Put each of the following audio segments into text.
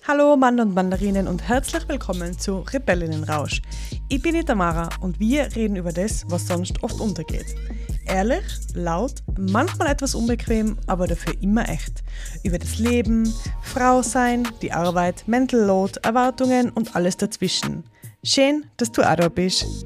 Hallo Mann und Mandarinen und herzlich willkommen zu Rebellinnenrausch. Ich bin die Tamara und wir reden über das, was sonst oft untergeht. Ehrlich, laut, manchmal etwas unbequem, aber dafür immer echt. Über das Leben, Frau sein, die Arbeit, Mental Load, Erwartungen und alles dazwischen. Schön, dass du auch da bist.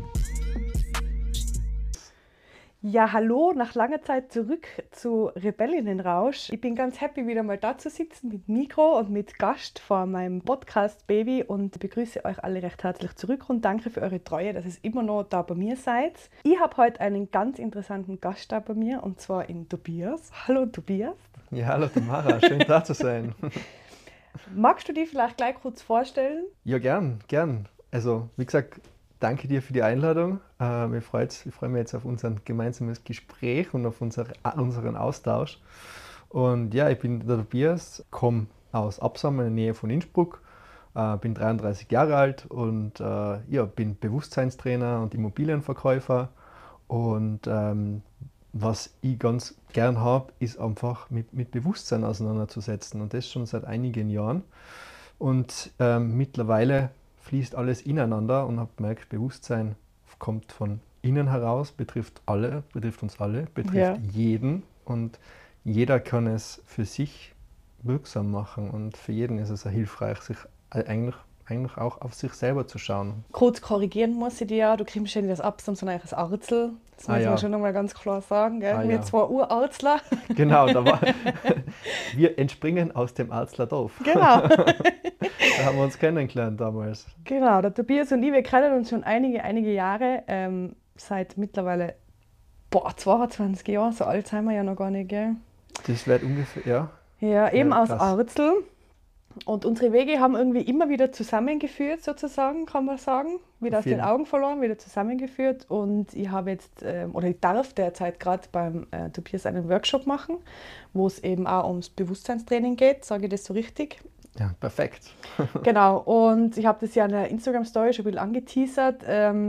Ja, hallo, nach langer Zeit zurück zu Rebellinnenrausch. Ich bin ganz happy, wieder mal da zu sitzen mit Mikro und mit Gast vor meinem Podcast Baby und begrüße euch alle recht herzlich zurück und danke für eure Treue, dass ihr immer noch da bei mir seid. Ich habe heute einen ganz interessanten Gast da bei mir und zwar in Tobias. Hallo Tobias. Ja, hallo Tamara, schön da zu sein. Magst du dich vielleicht gleich kurz vorstellen? Ja, gern. Also, wie gesagt, danke dir für die Einladung. Ich freue mich jetzt auf unser gemeinsames Gespräch und auf unseren Austausch. Und ja, ich bin der Tobias, komme aus Absam in der Nähe von Innsbruck, bin 33 Jahre alt und bin Bewusstseinstrainer und Immobilienverkäufer. Und was ich ganz gern habe, ist einfach mit Bewusstsein auseinanderzusetzen und das schon seit einigen Jahren. Und mittlerweile fließt alles ineinander und habe gemerkt, Bewusstsein kommt von innen heraus, betrifft uns alle, betrifft jeden und jeder kann es für sich wirksam machen und für jeden ist es auch hilfreich, sich eigentlich auch auf sich selber zu schauen. Kurz korrigieren muss ich dir ja, du kriegst ja nicht das Absam, sondern das Arzel. Das muss man schon nochmal ganz klar sagen. Gell? Wir zwei Urarzler. Genau, wir entspringen aus dem Arzler Dorf. Genau. Da haben wir uns kennengelernt damals. Genau, der Tobias und ich, wir kennen uns schon einige Jahre, seit mittlerweile 22 Jahren, so alt sind wir ja noch gar nicht, gell? Das wird ungefähr, ja. Ja, eben ja, aus Arzel. Und unsere Wege haben irgendwie immer wieder zusammengeführt, sozusagen, kann man sagen. Wieder aus den Augen verloren, wieder zusammengeführt. Und ich habe jetzt, ich darf derzeit gerade beim Tobias einen Workshop machen, wo es eben auch ums Bewusstseinstraining geht. Sage ich das so richtig? Ja, perfekt. Genau, und ich habe das ja in der Instagram-Story schon ein bisschen angeteasert.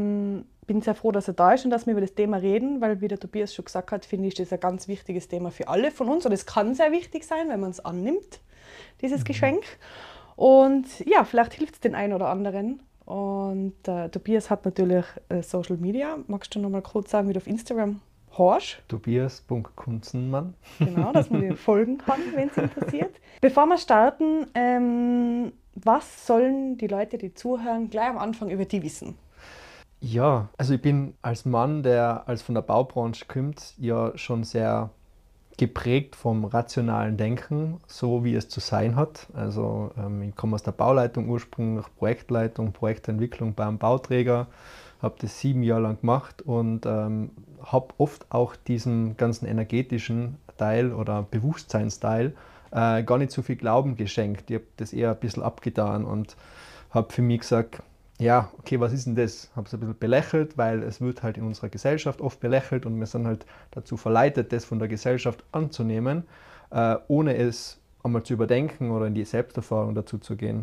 Bin sehr froh, dass er da ist und dass wir über das Thema reden, weil, wie der Tobias schon gesagt hat, finde ich, das ist ein ganz wichtiges Thema für alle von uns. Und es kann sehr wichtig sein, wenn man es annimmt, dieses Geschenk. Und ja, vielleicht hilft es den einen oder anderen. Und Tobias hat natürlich Social Media. Magst du noch mal kurz sagen, wie du auf Instagram heißt? Tobias.kunzenmann. Genau, dass man dir folgen kann, wenn es interessiert. Bevor wir starten, was sollen die Leute, die zuhören, gleich am Anfang über die wissen? Ja, also ich bin als Mann, der als von der Baubranche kommt, ja schon sehr geprägt vom rationalen Denken, so wie es zu sein hat. Also ich komme aus der Bauleitung ursprünglich, Projektleitung, Projektentwicklung beim Bauträger, habe das 7 Jahre lang gemacht und habe oft auch diesen ganzen energetischen Teil oder Bewusstseinsteil gar nicht so viel Glauben geschenkt. Ich habe das eher ein bisschen abgetan und habe für mich gesagt, ja, okay, was ist denn das? Habe es ein bisschen belächelt, weil es wird halt in unserer Gesellschaft oft belächelt und wir sind halt dazu verleitet, das von der Gesellschaft anzunehmen, ohne es einmal zu überdenken oder in die Selbsterfahrung dazu zu gehen.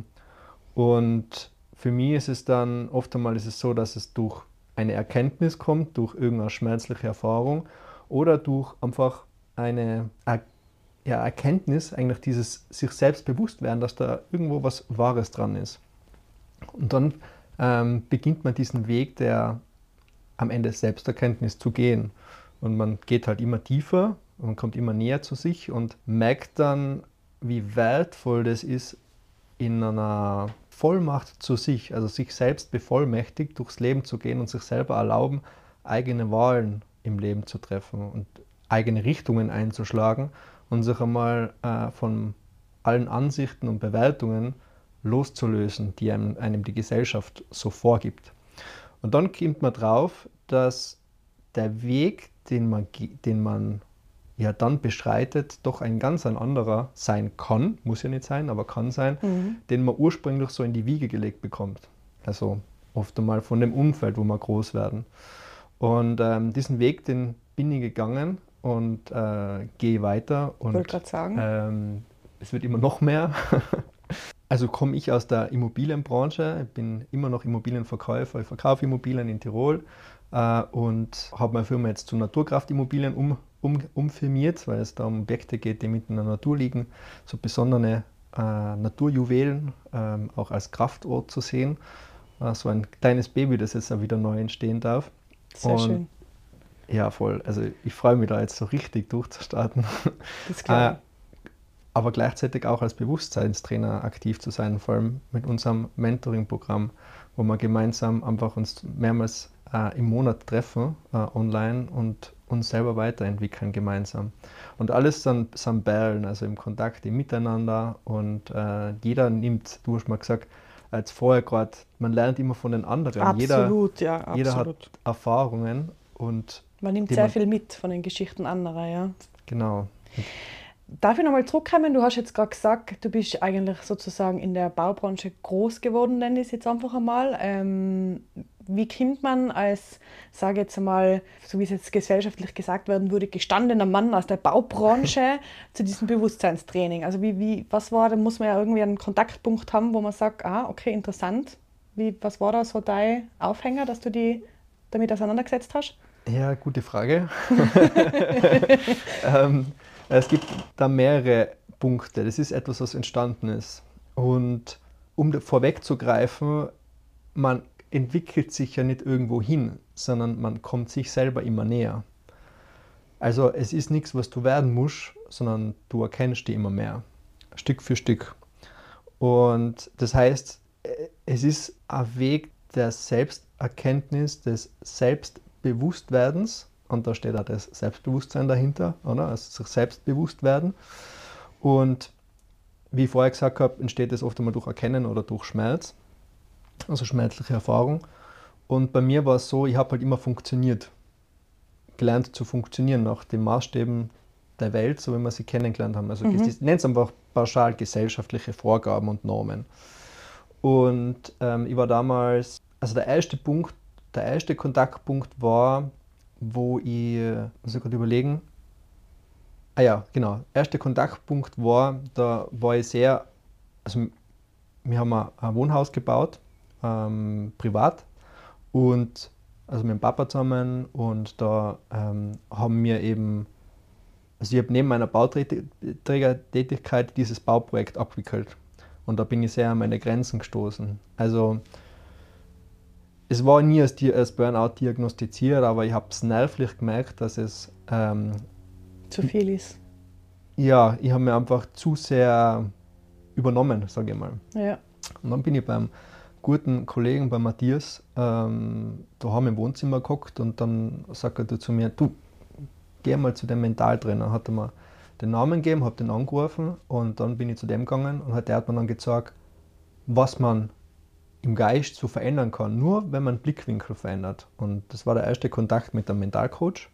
Und für mich ist es dann, oft einmal ist es so, dass es durch eine Erkenntnis kommt, durch irgendeine schmerzliche Erfahrung oder durch einfach eine Erkenntnis, eigentlich dieses sich selbst bewusst werden, dass da irgendwo was Wahres dran ist. Und dann beginnt man diesen Weg der am Ende Selbsterkenntnis zu gehen. Und man geht halt immer tiefer, man kommt immer näher zu sich und merkt dann, wie wertvoll das ist, in einer Vollmacht zu sich, also sich selbst bevollmächtigt, durchs Leben zu gehen und sich selber erlauben, eigene Wahlen im Leben zu treffen und eigene Richtungen einzuschlagen und sich einmal von allen Ansichten und Bewertungen loszulösen, die einem die Gesellschaft so vorgibt. Und dann kommt man drauf, dass der Weg, den man ja dann beschreitet, doch ein ganz anderer sein kann, muss ja nicht sein, aber kann sein, den man ursprünglich so in die Wiege gelegt bekommt. Also oft einmal von dem Umfeld, wo wir groß werden. Und diesen Weg, den bin ich gegangen und gehe weiter. Und, ich wollte gerade sagen. Es wird immer noch mehr. Also komme ich aus der Immobilienbranche, ich bin immer noch Immobilienverkäufer, ich verkaufe Immobilien in Tirol und habe meine Firma jetzt zu Naturkraftimmobilien umfirmiert, weil es da um Objekte geht, die mitten in der Natur liegen, so besondere Naturjuwelen auch als Kraftort zu sehen. So ein kleines Baby, das jetzt auch wieder neu entstehen darf. Sehr schön. Ja, voll. Also ich freue mich da jetzt so richtig durchzustarten. Das glaube Aber gleichzeitig auch als Bewusstseinstrainer aktiv zu sein, vor allem mit unserem Mentoring-Programm, wo wir gemeinsam einfach uns mehrmals im Monat treffen, online und uns selber weiterentwickeln gemeinsam. Und alles sind Perlen, also im Kontakt, im Miteinander und jeder nimmt, du hast mal gesagt, als vorher gerade, man lernt immer von den anderen. Absolut, Jeder hat Erfahrungen und man nimmt sehr viel mit von den Geschichten anderer, ja. Genau. Darf ich nochmal zurückkommen? Du hast jetzt gerade gesagt, du bist eigentlich sozusagen in der Baubranche groß geworden, nenne ich es jetzt einfach einmal. Wie kommt man als, sage jetzt einmal, so wie es jetzt gesellschaftlich gesagt werden würde, gestandener Mann aus der Baubranche zu diesem Bewusstseinstraining? Also was war, da muss man ja irgendwie einen Kontaktpunkt haben, wo man sagt, okay, interessant. Was war da so dein Aufhänger, dass du die damit auseinandergesetzt hast? Ja, gute Frage. Es gibt da mehrere Punkte. Das ist etwas, was entstanden ist. Und um vorwegzugreifen, man entwickelt sich ja nicht irgendwo hin, sondern man kommt sich selber immer näher. Also es ist nichts, was du werden musst, sondern du erkennst dich immer mehr, Stück für Stück. Und das heißt, es ist ein Weg der Selbsterkenntnis, des Selbstbewusstwerdens, und da steht auch das Selbstbewusstsein dahinter, oder? Also sich selbstbewusst werden. Und wie ich vorher gesagt habe, entsteht das oft einmal durch Erkennen oder durch Schmerz, also schmerzliche Erfahrung. Und bei mir war es so, ich habe halt immer gelernt zu funktionieren nach den Maßstäben der Welt, so wie wir sie kennengelernt haben. Also ich nenne es einfach pauschal gesellschaftliche Vorgaben und Normen. Und ich war damals, also der erste Kontaktpunkt war, wo ich, muss ich gerade überlegen, erster Kontaktpunkt war, da war ich also wir haben ein Wohnhaus gebaut, privat, und also mit dem Papa zusammen, und da haben wir eben, also ich habe neben meiner Bauträgertätigkeit dieses Bauprojekt abgewickelt, und da bin ich sehr an meine Grenzen gestoßen. Also es war nie als Burnout diagnostiziert, aber ich habe es nervlich gemerkt, dass es zu viel ist. Ja, ich habe mir einfach zu sehr übernommen, sage ich mal. Ja. Und dann bin ich beim guten Kollegen, bei Matthias, daheim im Wohnzimmer gehockt, und dann sagt er zu mir, du, geh mal zu dem Mentaltrainer. Hat er mir den Namen gegeben, habe den angerufen, und dann bin ich zu dem gegangen, und der hat mir dann gezeigt, was man im Geist so verändern kann, nur wenn man Blickwinkel verändert. Und das war der erste Kontakt mit einem Mentalcoach.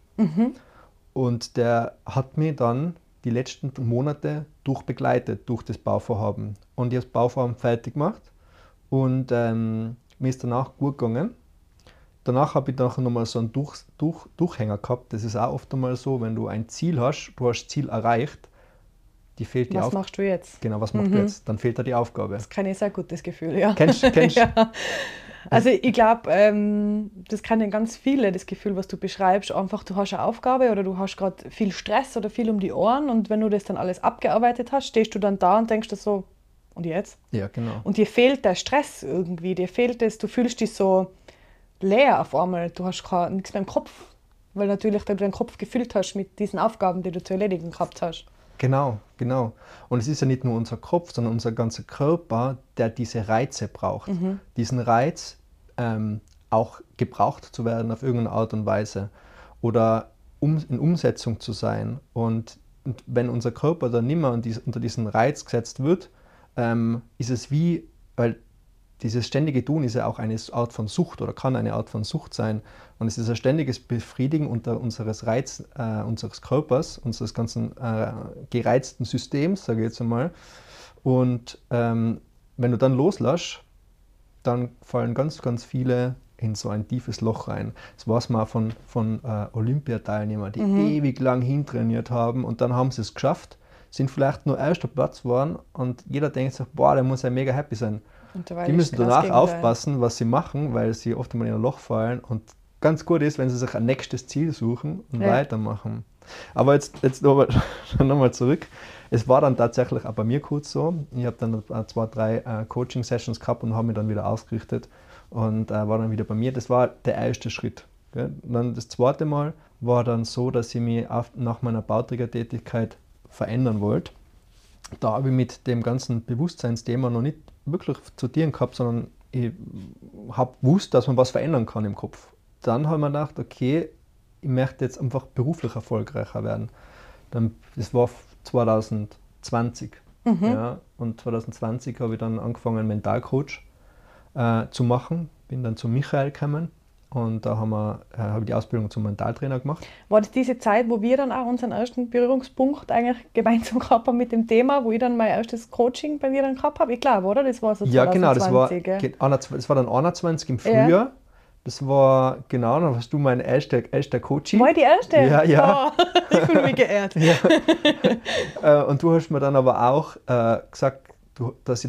Und der hat mich dann die letzten Monate begleitet durch das Bauvorhaben. Und ich habe das Bauvorhaben fertig gemacht, und mir ist danach gut gegangen. Danach habe ich nochmal so einen Durchhänger gehabt. Das ist auch oft einmal so, wenn du ein Ziel hast, du hast das Ziel erreicht, die fehlt die Aufgabe. Was machst du jetzt? Genau, was machst du jetzt? Dann fehlt dir die Aufgabe. Das kann ich sehr gutes Gefühl, ja. Kennst ja. Also ich glaube, das kennen ganz viele, das Gefühl, was du beschreibst. Einfach, du hast eine Aufgabe oder du hast gerade viel Stress oder viel um die Ohren, und wenn du das dann alles abgearbeitet hast, stehst du dann da und denkst dir so, und jetzt? Ja, genau. Und dir fehlt der Stress irgendwie, dir fehlt es, du fühlst dich so leer auf einmal, du hast nichts mehr im Kopf, weil natürlich du deinen Kopf gefüllt hast mit diesen Aufgaben, die du zu erledigen gehabt hast. Genau. Und es ist ja nicht nur unser Kopf, sondern unser ganzer Körper, der diese Reize braucht. Diesen Reiz, auch gebraucht zu werden auf irgendeine Art und Weise oder in Umsetzung zu sein. Und wenn unser Körper dann nicht mehr unter diesen Reiz gesetzt wird, ist es weil dieses ständige Tun ist ja auch eine Art von Sucht oder kann eine Art von Sucht sein. Und es ist ein ständiges Befriedigen unseres Körpers, unseres ganzen gereizten Systems, sage ich jetzt einmal. Und wenn du dann loslässt, dann fallen ganz, ganz viele in so ein tiefes Loch rein. Das weiß man von Olympiateilnehmern, die ewig lang hintrainiert haben, und dann haben sie es geschafft, sind vielleicht nur erster Platz geworden, und jeder denkt sich, boah, der muss ja mega happy sein. Die müssen danach aufpassen, was sie machen, weil sie oft einmal in ein Loch fallen, und ganz gut ist, wenn sie sich ein nächstes Ziel suchen und weitermachen. Aber jetzt nochmal zurück. Es war dann tatsächlich auch bei mir kurz so. Ich habe dann 2, 3 Coaching-Sessions gehabt und habe mich dann wieder ausgerichtet und war dann wieder bei mir. Das war der erste Schritt. Gell? Und dann das zweite Mal war dann so, dass ich mich nach meiner Bauträgertätigkeit verändern wollte. Da habe ich mit dem ganzen Bewusstseinsthema noch nicht wirklich zu tun gehabt, sondern ich habe gewusst, dass man was verändern kann im Kopf. Dann habe ich mir gedacht, okay, ich möchte jetzt einfach beruflich erfolgreicher werden. Das war 2020. Ja, und 2020 habe ich dann angefangen, einen Mentalcoach zu machen. Bin dann zu Michael gekommen und da habe ich die Ausbildung zum Mentaltrainer gemacht. War das diese Zeit, wo wir dann auch unseren ersten Berührungspunkt eigentlich gemeinsam gehabt haben mit dem Thema, wo ich dann mein erstes Coaching bei dir dann gehabt habe? Ich glaube, oder? Das war so 2020, ja, genau, gell? Das war dann 21 im Frühjahr. Ja. Das war, genau, dann warst du mein erster Coaching. War ich die erste? Ja, ja. Oh, ich fühle mich geehrt. Ja. Und du hast mir dann aber auch gesagt, dass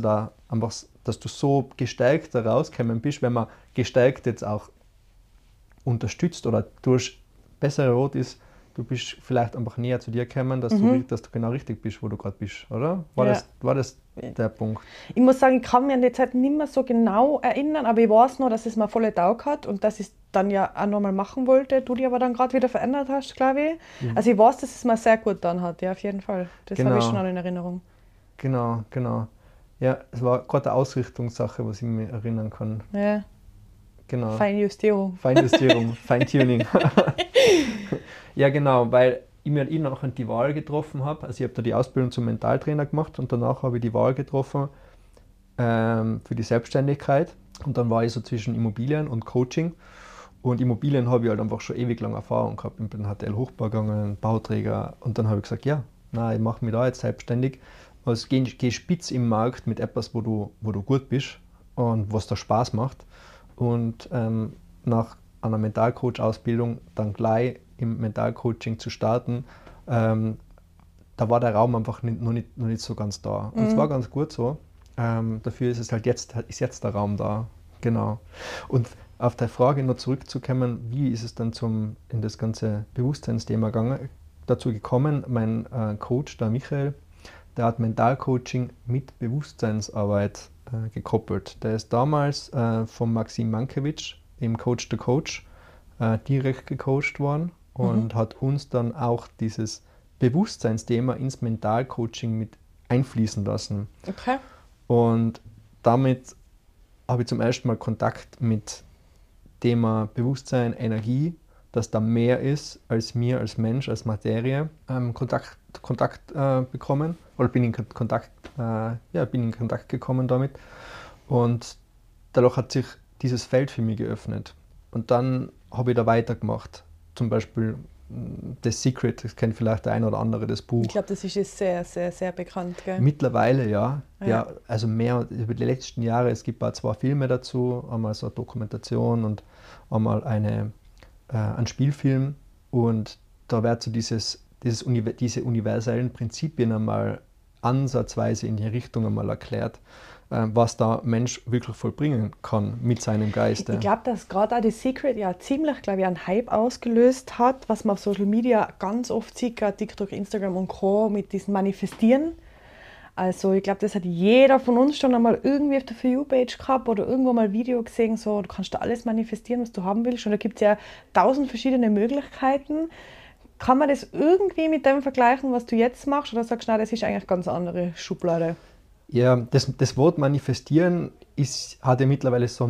du so gestärkt da rausgekommen bist, wenn man gestärkt jetzt auch unterstützt oder durch bessere Rot ist, du bist vielleicht einfach näher zu dir gekommen, dass du genau richtig bist, wo du gerade bist, oder? War das der Punkt? Ich muss sagen, ich kann mich an die Zeit nicht mehr so genau erinnern, aber ich weiß noch, dass es mir voll getaugt hat und dass ich es dann ja auch nochmal machen wollte, du dich aber dann gerade wieder verändert hast, glaube ich. Mhm. Also ich weiß, dass es mir sehr gut getan hat, ja, auf jeden Fall. Das habe ich schon noch in Erinnerung. Genau. Ja, es war gerade eine Ausrichtungssache, was ich mich erinnern kann. Ja. Genau. Feinjustierung, Feintuning. Ja, genau, weil ich mir nachher die Wahl getroffen habe. Also ich habe da die Ausbildung zum Mentaltrainer gemacht und danach habe ich die Wahl getroffen für die Selbstständigkeit. Und dann war ich so zwischen Immobilien und Coaching. Und Immobilien habe ich halt einfach schon ewig lang Erfahrung gehabt. Ich bin HTL Hochbau gegangen, Bauträger. Und dann habe ich gesagt, ja, ich mache mich da jetzt selbstständig. Also geh spitz im Markt mit etwas, wo du gut bist und was da Spaß macht. Und nach einer Mentalcoach-Ausbildung dann gleich im Mentalcoaching zu starten, da war der Raum einfach noch nicht so ganz da. Und es war ganz gut so. Dafür ist es halt jetzt der Raum da. Genau. Und auf der Frage noch zurückzukommen, wie ist es dann in das ganze Bewusstseinsthema dazu gekommen? Mein Coach, der Michael, der hat Mentalcoaching mit Bewusstseinsarbeit gekoppelt. Der ist damals von Maxim Mankiewicz, im Coach the Coach, direkt gecoacht worden und hat uns dann auch dieses Bewusstseinsthema ins Mentalcoaching mit einfließen lassen. Okay. Und damit habe ich zum ersten Mal Kontakt mit Thema Bewusstsein, Energie, dass da mehr ist als mir als Mensch, als Materie, Kontakt bekommen oder bin in Kontakt gekommen damit und dadurch hat sich dieses Feld für mich geöffnet und dann habe ich da weitergemacht, zum Beispiel The Secret, das kennt vielleicht der eine oder andere, das Buch. Ich glaube, das ist jetzt sehr, sehr, sehr bekannt, gell? Mittlerweile, ja. Also mehr über die letzten Jahre, es gibt auch 2 Filme dazu, einmal so eine Dokumentation und einmal ein Spielfilm und da wird so diese universellen Prinzipien einmal ansatzweise in die Richtung einmal erklärt, was der Mensch wirklich vollbringen kann mit seinem Geiste. Ich glaube, dass gerade auch The Secret ja ziemlich, glaube ich, einen Hype ausgelöst hat, was man auf Social Media ganz oft sieht, gerade TikTok, Instagram und Co. mit diesem Manifestieren. Also ich glaube, das hat jeder von uns schon einmal irgendwie auf der For You-Page gehabt oder irgendwo mal ein Video gesehen, so du kannst da alles manifestieren, was du haben willst. Und da gibt es ja 1000 verschiedene Möglichkeiten. Kann man das irgendwie mit dem vergleichen, was du jetzt machst? Oder sagst du, nein, das ist eigentlich ganz andere Schublade? Ja, das Wort manifestieren hat ja mittlerweile so einen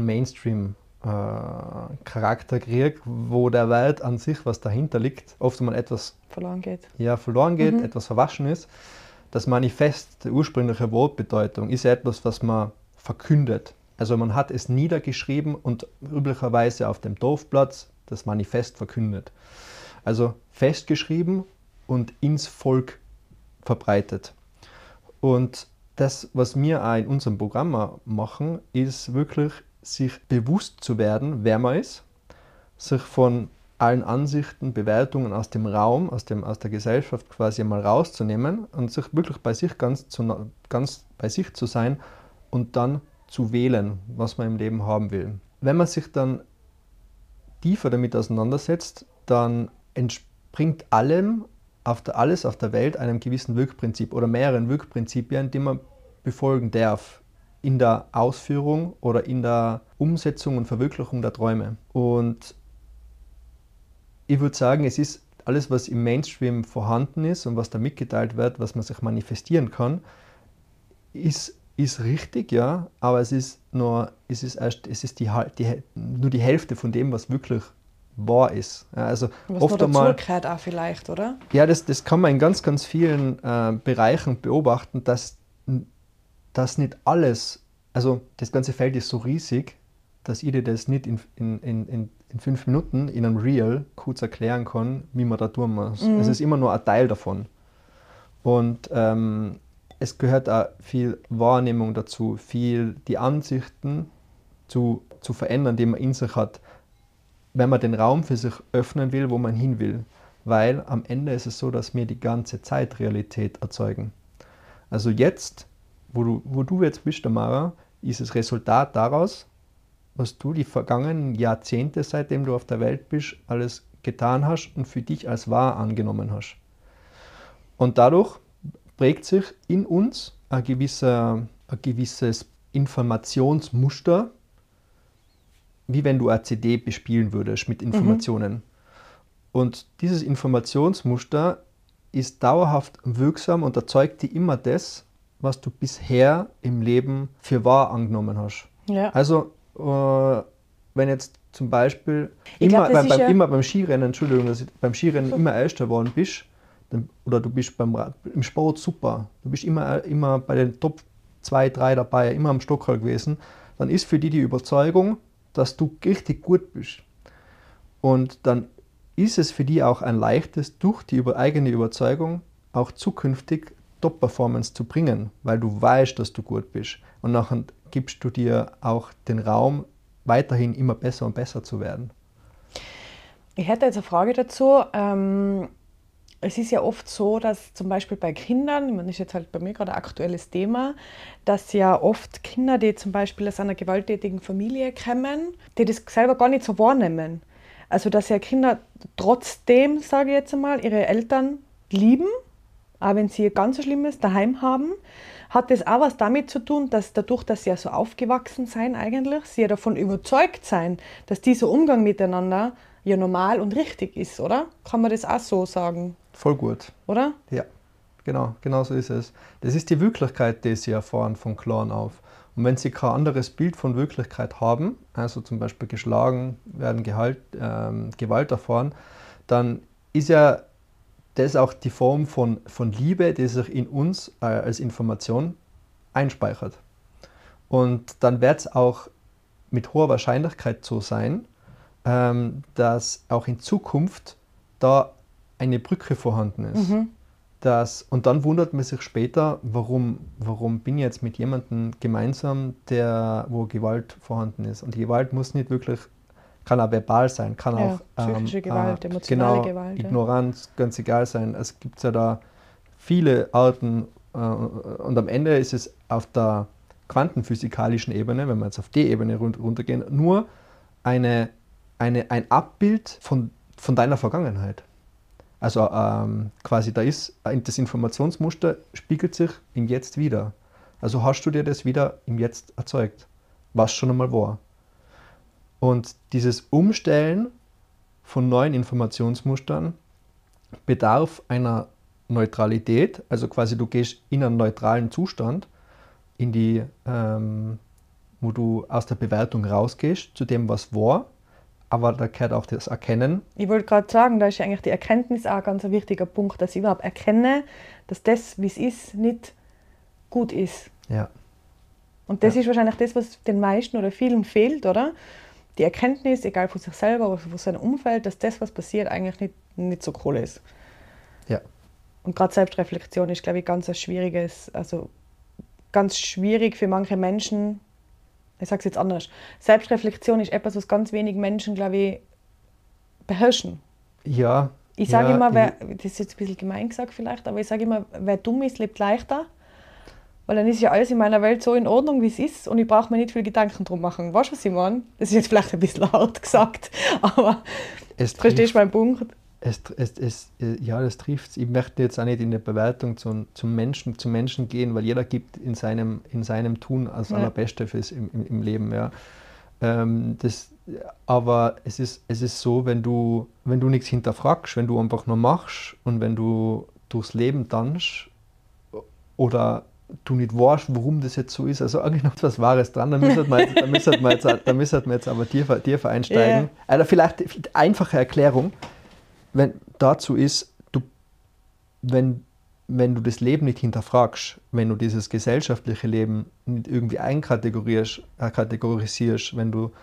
Mainstream-Charakter gekriegt, wo der Welt an sich, was dahinter liegt, oft mal etwas verloren geht, etwas verwaschen ist. Das Manifest, die ursprüngliche Wortbedeutung, ist ja etwas, was man verkündet. Also man hat es niedergeschrieben und üblicherweise auf dem Dorfplatz das Manifest verkündet. Also festgeschrieben und ins Volk verbreitet. Und das, was wir auch in unserem Programm machen, ist wirklich, sich bewusst zu werden, wer man ist, sich von allen Ansichten, Bewertungen aus dem Raum, aus der Gesellschaft quasi mal rauszunehmen und sich wirklich bei sich ganz bei sich zu sein und dann zu wählen, was man im Leben haben will. Wenn man sich dann tiefer damit auseinandersetzt, dann entspringt allem alles auf der Welt einem gewissen Wirkprinzip oder mehreren Wirkprinzipien, die man befolgen darf in der Ausführung oder in der Umsetzung und Verwirklichung der Träume. Und ich würde sagen, es ist alles, was im Mainstream vorhanden ist und was da mitgeteilt wird, was man sich manifestieren kann, ist richtig, ja, aber es ist nur die Hälfte von dem, was wirklich wahr ist. Ja, also Was oft noch einmal, dazu gehört auch vielleicht, oder? ja, das kann man in ganz, ganz vielen Bereichen beobachten, dass nicht alles, also das ganze Feld ist so riesig, dass ich dir das nicht in 5 Minuten in einem Reel kurz erklären kann, wie man da tun muss. Es ist immer nur ein Teil davon. Und es gehört auch viel Wahrnehmung dazu, viel die Ansichten zu verändern, die man in sich hat, wenn man den Raum für sich öffnen will, wo man hin will. Weil am Ende ist es so, dass wir die ganze Zeit Realität erzeugen. Also jetzt, wo du jetzt bist, Tamara, ist das Resultat daraus, was du die vergangenen Jahrzehnte, seitdem du auf der Welt bist, alles getan hast und für dich als wahr angenommen hast. Und dadurch prägt sich in uns ein gewisses Informationsmuster, wie wenn du eine CD bespielen würdest mit Informationen. Und dieses Informationsmuster ist dauerhaft wirksam und erzeugt dir immer das, was du bisher im Leben für wahr angenommen hast. Ja. Also, wenn jetzt zum Beispiel glaub, immer beim Skirennen, Entschuldigung, dass ich beim Skirennen immer Erster geworden bist, oder du bist im Sport super, du bist immer bei den Top 2, 3 dabei, immer am Stockerl gewesen, dann ist für die Überzeugung, dass du richtig gut bist. Und dann ist es für die auch ein leichtes, durch die eigene Überzeugung auch zukünftig Top-Performance zu bringen, weil du weißt, dass du gut bist. Und nachher gibst du dir auch den Raum, weiterhin immer besser und besser zu werden. Ich hätte jetzt eine Frage dazu. Es ist ja oft so, dass zum Beispiel bei Kindern, das ist jetzt halt bei mir gerade ein aktuelles Thema, dass ja oft Kinder, die zum Beispiel aus einer gewalttätigen Familie kommen, die das selber gar nicht so wahrnehmen. Also dass ja Kinder trotzdem, sage ich jetzt einmal, ihre Eltern lieben, auch wenn sie ganz so Schlimmes daheim haben. Hat das auch was damit zu tun, dass dadurch, dass sie ja so aufgewachsen sind eigentlich, sie ja davon überzeugt sein, dass dieser Umgang miteinander ja normal und richtig ist, oder? Kann man das auch so sagen? Voll gut. Oder? Ja, genau so ist es. Das ist die Wirklichkeit, die sie erfahren von klein auf. Und wenn sie kein anderes Bild von Wirklichkeit haben, also zum Beispiel geschlagen werden, Gewalt erfahren, dann ist ja das auch die Form von Liebe, die sich in uns als Information einspeichert. Und dann wird es auch mit hoher Wahrscheinlichkeit so sein, dass auch in Zukunft da eine Brücke vorhanden ist. Und dann wundert man sich später, warum bin ich jetzt mit jemandem gemeinsam, wo Gewalt vorhanden ist. Und die Gewalt muss nicht wirklich, kann auch verbal sein, kann auch psychische Gewalt, emotionale Gewalt. Ignoranz, ganz egal sein. Es gibt ja da viele Arten und am Ende ist es auf der quantenphysikalischen Ebene, wenn wir jetzt auf die Ebene runtergehen, nur ein Abbild von deiner Vergangenheit. Also quasi das Informationsmuster spiegelt sich im Jetzt wieder. Also hast du dir das wieder im Jetzt erzeugt, was schon einmal war. Und dieses Umstellen von neuen Informationsmustern bedarf einer Neutralität, also quasi du gehst in einen neutralen Zustand, wo du aus der Bewertung rausgehst zu dem, was war, aber da gehört auch das Erkennen. Ich wollte gerade sagen, da ist ja eigentlich die Erkenntnis auch ein ganz wichtiger Punkt, dass ich überhaupt erkenne, dass das, wie es ist, nicht gut ist. Ja. Und das ist wahrscheinlich das, was den meisten oder vielen fehlt, oder? Die Erkenntnis, egal von sich selber oder von seinem Umfeld, dass das, was passiert, eigentlich nicht so cool ist. Ja. Und gerade Selbstreflexion ist, glaube ich, ganz schwierig für manche Menschen. Ich sage es jetzt anders. Selbstreflexion ist etwas, was ganz wenig Menschen, glaube ich, beherrschen. Ja. Ich sage immer, das ist jetzt ein bisschen gemein gesagt vielleicht, aber ich sage immer, wer dumm ist, lebt leichter. Weil dann ist ja alles in meiner Welt so in Ordnung, wie es ist und ich brauche mir nicht viel Gedanken drum machen. Weißt du, was ich meine? Das ist jetzt vielleicht ein bisschen hart gesagt, aber verstehst du meinen Punkt? Ja, das trifft es. Ich möchte jetzt auch nicht in der Bewertung zum Menschen gehen, weil jeder gibt in seinem Tun das Allerbeste im Leben. Ja. Aber es ist so, wenn du nichts hinterfragst, wenn du einfach nur machst und wenn du durchs Leben tanzt oder du nicht weißt, warum das jetzt so ist, also eigentlich noch was Wahres dran, dann müssen wir jetzt aber tiefer einsteigen. Yeah. Also vielleicht eine einfache Erklärung dazu ist, wenn du das Leben nicht hinterfragst, wenn du dieses gesellschaftliche Leben nicht irgendwie kategorisierst, wenn du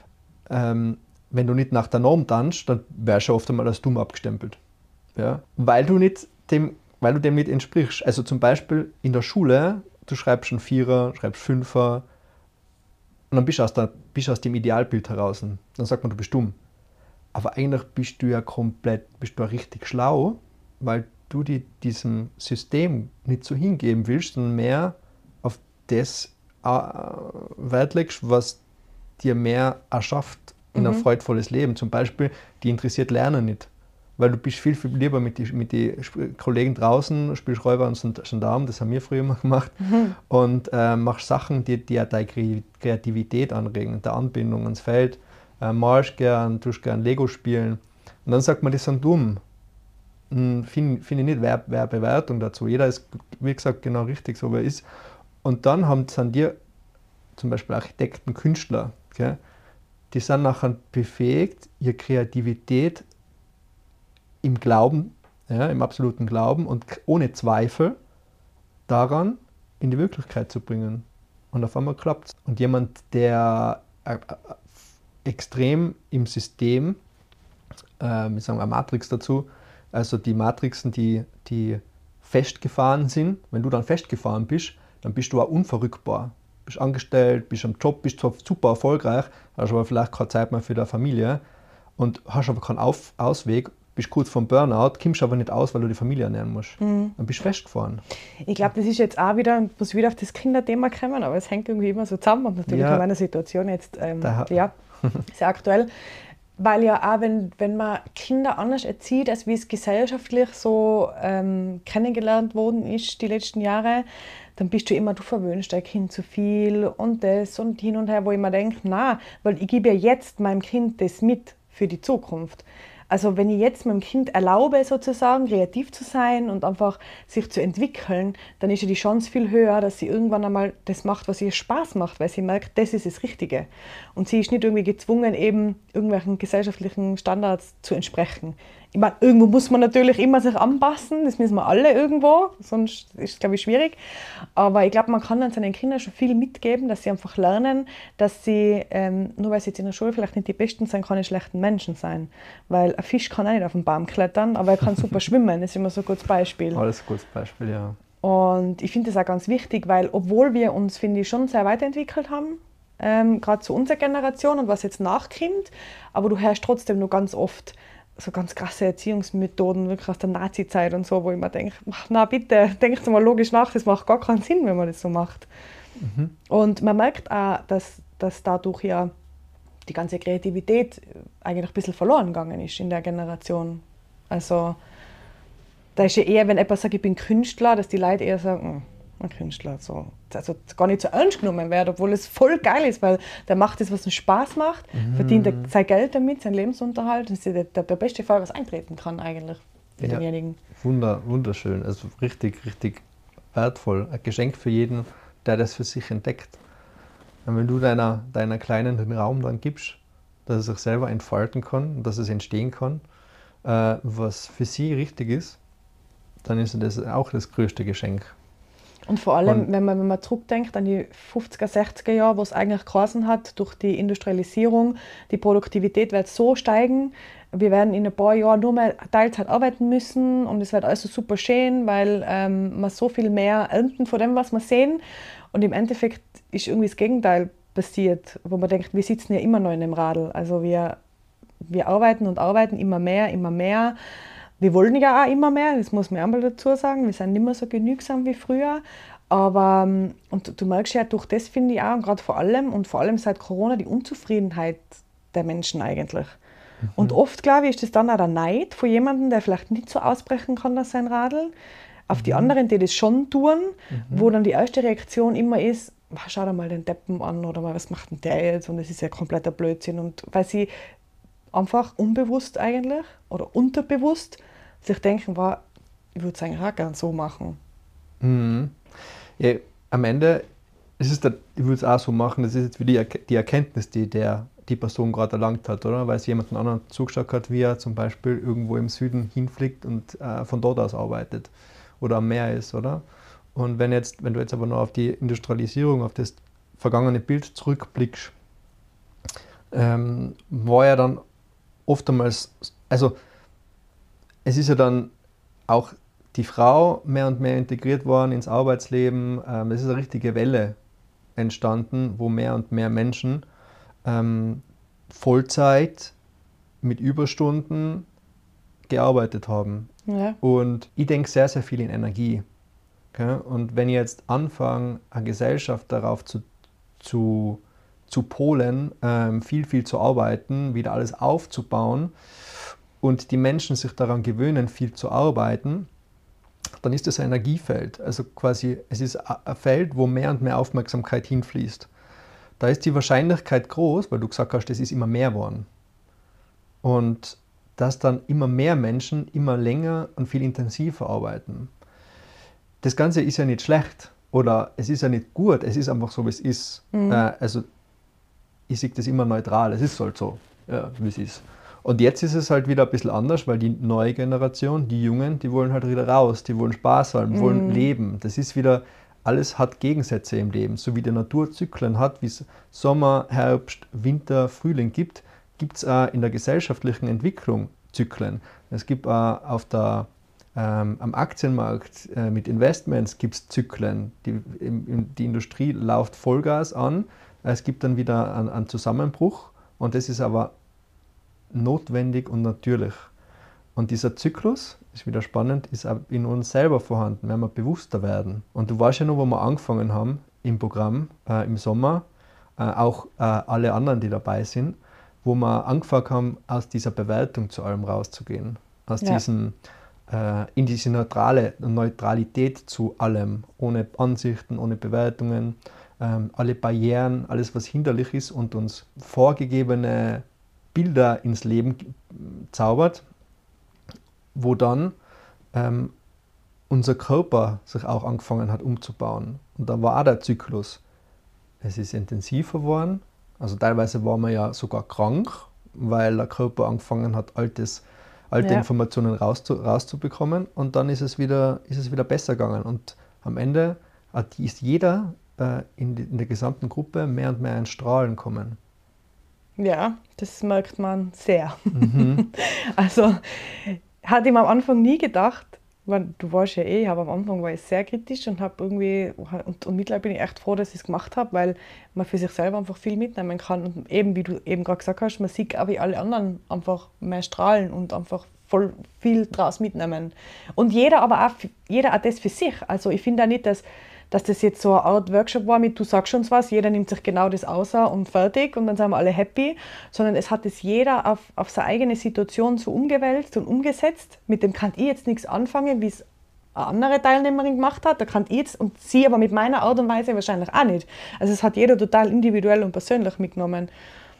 nicht nach der Norm tanzt, dann wärst du oft einmal als dumm abgestempelt. Ja? Weil du dem nicht entsprichst. Also zum Beispiel in der Schule, du schreibst einen Vierer, schreibst Fünfer und dann bist du aus dem Idealbild heraus. Dann sagt man, du bist dumm. Aber eigentlich bist du ja richtig schlau, weil du diesem System nicht so hingeben willst, sondern mehr auf das Wert legst, was dir mehr erschafft in ein freudvolles Leben. Zum Beispiel, die interessiert Lernen nicht. Weil du bist viel, viel lieber mit den Kollegen draußen, spielst Räuber und Gendarm, das haben wir früher immer gemacht, und machst Sachen, die deine Kreativität anregen, der Anbindung ans Feld, malst gern, tust gern Lego spielen. Und dann sagt man, die sind dumm. Finde ich nicht, wer Bewertung dazu. Jeder ist, wie gesagt, genau richtig, so wie er ist. Und dann sind die, zum Beispiel Architekten, Künstler, okay, die sind nachher befähigt, ihre Kreativität im Glauben, ja, im absoluten Glauben und ohne Zweifel daran in die Wirklichkeit zu bringen. Und auf einmal klappt es. Und jemand, der extrem im System, wir sagen eine Matrix dazu, also die Matrixen, die festgefahren sind, wenn du dann festgefahren bist, dann bist du auch unverrückbar. Bist angestellt, bist am Job, bist zwar super erfolgreich, hast aber vielleicht keine Zeit mehr für deine Familie und hast aber keinen Ausweg, bist kurz vom Burnout, kommst aber nicht aus, weil du die Familie ernähren musst. Dann bist du festgefahren. Ich glaube, das ist jetzt auch wieder, muss wieder auf das Kinderthema kommen, aber es hängt irgendwie immer so zusammen und natürlich in meiner Situation jetzt sehr aktuell. Weil ja auch, wenn man Kinder anders erzieht, als wie es gesellschaftlich so kennengelernt worden ist die letzten Jahre, dann bist du immer, du verwöhnst dein Kind zu viel und das und hin und her, wo ich mir denke, na, weil ich gebe ja jetzt meinem Kind das mit für die Zukunft. Also wenn ich jetzt meinem Kind erlaube, sozusagen kreativ zu sein und einfach sich zu entwickeln, dann ist ja die Chance viel höher, dass sie irgendwann einmal das macht, was ihr Spaß macht, weil sie merkt, das ist das Richtige. Und sie ist nicht irgendwie gezwungen, eben irgendwelchen gesellschaftlichen Standards zu entsprechen. Ich meine, irgendwo muss man natürlich immer sich anpassen, das müssen wir alle irgendwo, sonst ist es, glaube ich, schwierig. Aber ich glaube, man kann dann seinen Kindern schon viel mitgeben, dass sie einfach lernen, dass sie, nur weil sie jetzt in der Schule vielleicht nicht die Besten sein, keine schlechten Menschen sein. Weil ein Fisch kann auch nicht auf den Baum klettern, aber er kann super schwimmen, das ist immer so ein gutes Beispiel. Alles ein gutes Beispiel, ja. Und ich finde das auch ganz wichtig, weil obwohl wir uns, finde ich, schon sehr weiterentwickelt haben, gerade zu unserer Generation und was jetzt nachkommt, aber du hörst trotzdem nur ganz oft so ganz krasse Erziehungsmethoden, wirklich aus der Nazi-Zeit und so, wo ich mir denke, na bitte, denkt mal logisch nach, das macht gar keinen Sinn, wenn man das so macht. Und man merkt auch, dass dadurch ja die ganze Kreativität eigentlich ein bisschen verloren gegangen ist in der Generation. Also da ist ja eher, wenn jemand sagt, ich bin Künstler, dass die Leute eher sagen, ein Künstler, so. Also gar nicht so ernst genommen wird, obwohl es voll geil ist, weil der macht das, was ihm Spaß macht, verdient sein Geld damit, seinen Lebensunterhalt. Das ist der beste Fall, was eintreten kann eigentlich für denjenigen. Wunderschön, also richtig, richtig wertvoll. Ein Geschenk für jeden, der das für sich entdeckt. Und wenn du deiner Kleinen den Raum dann gibst, dass es sich selber entfalten kann und dass es entstehen kann, was für sie richtig ist, dann ist das auch das größte Geschenk. Und vor allem, wenn man zurückdenkt an die 50er, 60er Jahre, wo es eigentlich geheißen hat, durch die Industrialisierung, die Produktivität wird so steigen, wir werden in ein paar Jahren nur mehr Teilzeit arbeiten müssen und es wird alles so super schön, weil wir so viel mehr ernten von dem, was wir sehen. Und im Endeffekt ist irgendwie das Gegenteil passiert, wo man denkt, wir sitzen ja immer noch in dem Radl. Also wir arbeiten und arbeiten immer mehr, immer mehr. Wir wollen ja auch immer mehr, das muss man einmal dazu sagen. Wir sind nicht mehr so genügsam wie früher. Aber, und du merkst ja durch das, finde ich auch, und gerade vor allem seit Corona, die Unzufriedenheit der Menschen eigentlich. Und oft, glaube ich, ist das dann auch der Neid von jemandem, der vielleicht nicht so ausbrechen kann aus seinem Radl, auf die anderen, die das schon tun, wo dann die erste Reaktion immer ist, schau dir mal den Deppen an oder mal, was macht denn der jetzt? Und das ist ja kompletter Blödsinn. Und weil sie einfach unbewusst eigentlich oder unterbewusst sich denken, ich würde es eigentlich auch gerne so machen. Ja, am Ende ist es, ich würde es auch so machen, das ist jetzt wieder die Erkenntnis, die Person gerade erlangt hat, oder? Weil sie jemanden anderen zugeschaut hat, wie er zum Beispiel irgendwo im Süden hinfliegt und von dort aus arbeitet oder am Meer ist, oder? Und wenn du jetzt aber noch auf die Industrialisierung, auf das vergangene Bild zurückblickst, war ja dann oftmals, also es ist ja dann auch die Frau mehr und mehr integriert worden ins Arbeitsleben. Es ist eine richtige Welle entstanden, wo mehr und mehr Menschen Vollzeit mit Überstunden gearbeitet haben. Ja. Und ich denke sehr, sehr viel in Energie. Okay? Und wenn ich jetzt anfange, eine Gesellschaft darauf zu polen, viel zu arbeiten, wieder alles aufzubauen und die Menschen sich daran gewöhnen, viel zu arbeiten, dann ist das ein Energiefeld. Also quasi, es ist ein Feld, wo mehr und mehr Aufmerksamkeit hinfließt. Da ist die Wahrscheinlichkeit groß, weil du gesagt hast, es ist immer mehr geworden. Und dass dann immer mehr Menschen immer länger und viel intensiver arbeiten. Das Ganze ist ja nicht schlecht oder es ist ja nicht gut, es ist einfach so, wie es ist. Also ich sehe das immer neutral, es ist halt so, ja, wie es ist. Und jetzt ist es halt wieder ein bisschen anders, weil die neue Generation, die Jungen, die wollen halt wieder raus, die wollen Spaß haben, wollen leben. Das ist wieder, alles hat Gegensätze im Leben. So wie die Natur Zyklen hat, wie es Sommer, Herbst, Winter, Frühling gibt, gibt es auch in der gesellschaftlichen Entwicklung Zyklen. Es gibt auch am Aktienmarkt mit Investments gibt es Zyklen. Die Industrie läuft Vollgas an, es gibt dann wieder einen Zusammenbruch und das ist aber notwendig und natürlich. Und dieser Zyklus, ist wieder spannend, ist auch in uns selber vorhanden, wenn wir bewusster werden. Und du weißt ja noch, wo wir angefangen haben im Programm im Sommer, auch alle anderen, die dabei sind, wo wir angefangen haben, aus dieser Bewertung zu allem rauszugehen. Aus in diese Neutralität zu allem, ohne Ansichten, ohne Bewertungen, alle Barrieren, alles was hinderlich ist und uns vorgegebene Bilder ins Leben zaubert, wo dann unser Körper sich auch angefangen hat umzubauen. Und da war auch der Zyklus. Es ist intensiver geworden, also teilweise waren wir ja sogar krank, weil der Körper angefangen hat, alte Informationen rauszubekommen und dann ist es wieder besser gegangen. Und am Ende ist jeder in der gesamten Gruppe mehr und mehr ins Strahlen kommen. Ja, das merkt man sehr. Also hatte ich mir am Anfang nie gedacht, weil du weißt ja ich habe am Anfang war ich sehr kritisch und habe irgendwie und mittlerweile bin ich echt froh, dass ich es gemacht habe, weil man für sich selber einfach viel mitnehmen kann und eben wie du eben gerade gesagt hast, man sieht auch wie alle anderen einfach mehr strahlen und einfach voll viel draus mitnehmen. Und jeder auch das für sich. Also ich finde auch nicht, dass das jetzt so eine Art Workshop war mit, du sagst uns was, jeder nimmt sich genau das aus und fertig und dann sind wir alle happy, sondern es hat es jeder auf seine eigene Situation so umgewälzt und umgesetzt. Mit dem kann ich jetzt nichts anfangen, wie es eine andere Teilnehmerin gemacht hat, da kann ich jetzt und sie aber mit meiner Art und Weise wahrscheinlich auch nicht. Also es hat jeder total individuell und persönlich mitgenommen.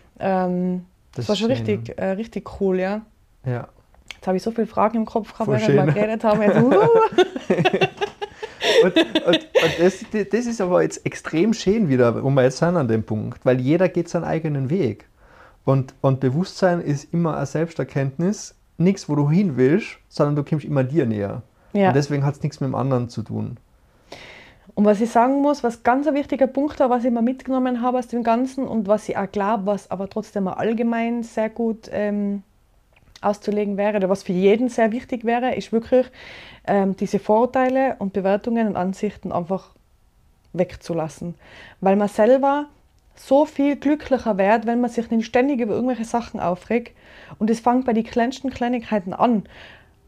Das war schon richtig cool, ja. Ja. Jetzt habe ich so viele Fragen im Kopf gehabt, während wir geredet haben. Jetzt, Und das ist aber jetzt extrem schön wieder, wo wir jetzt sind an dem Punkt, weil jeder geht seinen eigenen Weg. Und Bewusstsein ist immer eine Selbsterkenntnis, nichts, wo du hin willst, sondern du kommst immer dir näher. Ja. Und deswegen hat es nichts mit dem anderen zu tun. Und was ich sagen muss, was ganz ein wichtiger Punkt war, was ich mir mitgenommen habe aus dem Ganzen und was ich auch glaube, was aber trotzdem allgemein sehr gut auszulegen wäre, oder was für jeden sehr wichtig wäre, ist wirklich diese Vorurteile und Bewertungen und Ansichten einfach wegzulassen. Weil man selber so viel glücklicher wird, wenn man sich nicht ständig über irgendwelche Sachen aufregt. Und es fängt bei den kleinsten Kleinigkeiten an.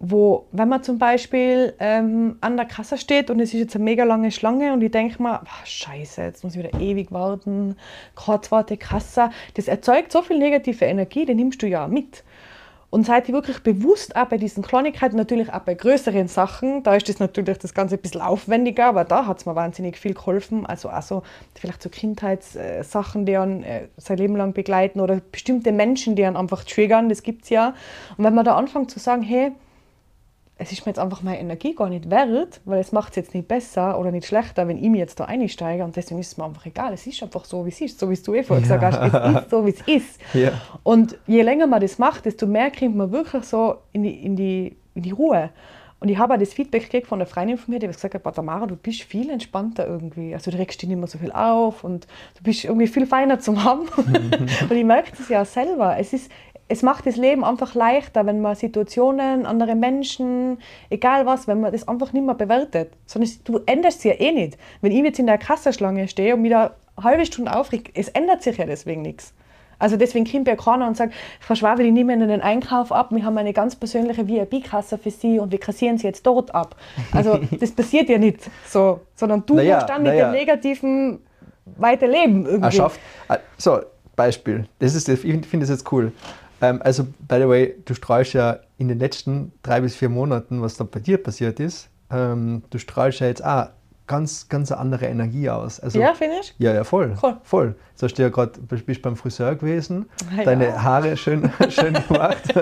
wo, wenn man zum Beispiel an der Kasse steht und es ist jetzt eine mega lange Schlange und ich denke mir, scheiße, jetzt muss ich wieder ewig warten, keine zweite Kasse. Das erzeugt so viel negative Energie, die nimmst du ja mit. Und seid ihr wirklich bewusst auch bei diesen Kleinigkeiten, natürlich auch bei größeren Sachen, da ist das natürlich das Ganze ein bisschen aufwendiger, aber da hat es mir wahnsinnig viel geholfen. Also auch so vielleicht so Kindheitssachen, die einen sein Leben lang begleiten oder bestimmte Menschen, die einen einfach triggern, das gibt es ja. Und wenn man da anfängt zu sagen, hey, es ist mir jetzt einfach meine Energie gar nicht wert, weil es macht es jetzt nicht besser oder nicht schlechter, wenn ich mir jetzt da einsteige und deswegen ist es mir einfach egal. Es ist einfach so, wie es ist, so wie du vorher gesagt hast. Es ist so, wie es ist. Ja. Und je länger man das macht, desto mehr kriegt man wirklich so in die Ruhe. Und ich habe auch das Feedback gekriegt von einer Freundin von mir, die hat gesagt hat, Tamara, du bist viel entspannter irgendwie. Also du regst dich nicht mehr so viel auf und du bist irgendwie viel feiner zum Haben. Und ich merke das ja auch selber. Es macht das Leben einfach leichter, wenn man Situationen, andere Menschen, egal was, wenn man das einfach nicht mehr bewertet. Sondern du änderst es ja eh nicht. Wenn ich jetzt in der Kassenschlange stehe und mich da eine halbe Stunde aufrege, es ändert sich ja deswegen nichts. Also deswegen kommt ja keiner und sagt, Frau Schwabel, ich nehme Ihnen den Einkauf ab, wir haben eine ganz persönliche VIP-Kasse für Sie und wir kassieren Sie jetzt dort ab. Also das passiert ja nicht so, sondern du musst dann mit dem Negativen weiterleben irgendwie. So, Beispiel. Ich finde das jetzt cool. Also, by the way, du strahlst ja in den letzten 3 bis 4 Monaten, was da bei dir passiert ist, du strahlst ja jetzt auch ganz eine andere Energie aus. Also, ja, findest du? Ja, voll. Voll. So hast du ja gerade, bist beim Friseur gewesen, deine Haare schön gemacht.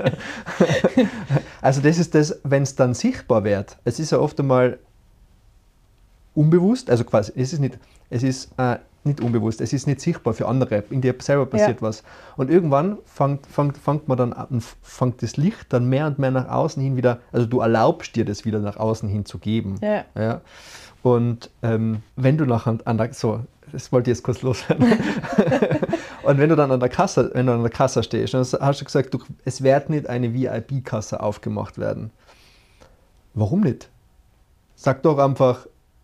Also das ist das, wenn es dann sichtbar wird. Es ist ja oft einmal unbewusst, also quasi, es ist nicht unbewusst, es ist nicht sichtbar für andere, in dir selber passiert was. Und irgendwann fängt man dann an, fängt das Licht dann mehr und mehr nach außen hin wieder, also du erlaubst dir das wieder nach außen hin zu geben. Ja. Und wenn du nachher das wollte ich jetzt kurz loswerden. Und wenn du dann an der Kasse stehst, dann hast du gesagt, es wird nicht eine VIP-Kasse aufgemacht werden. Warum nicht? Sag doch einfach,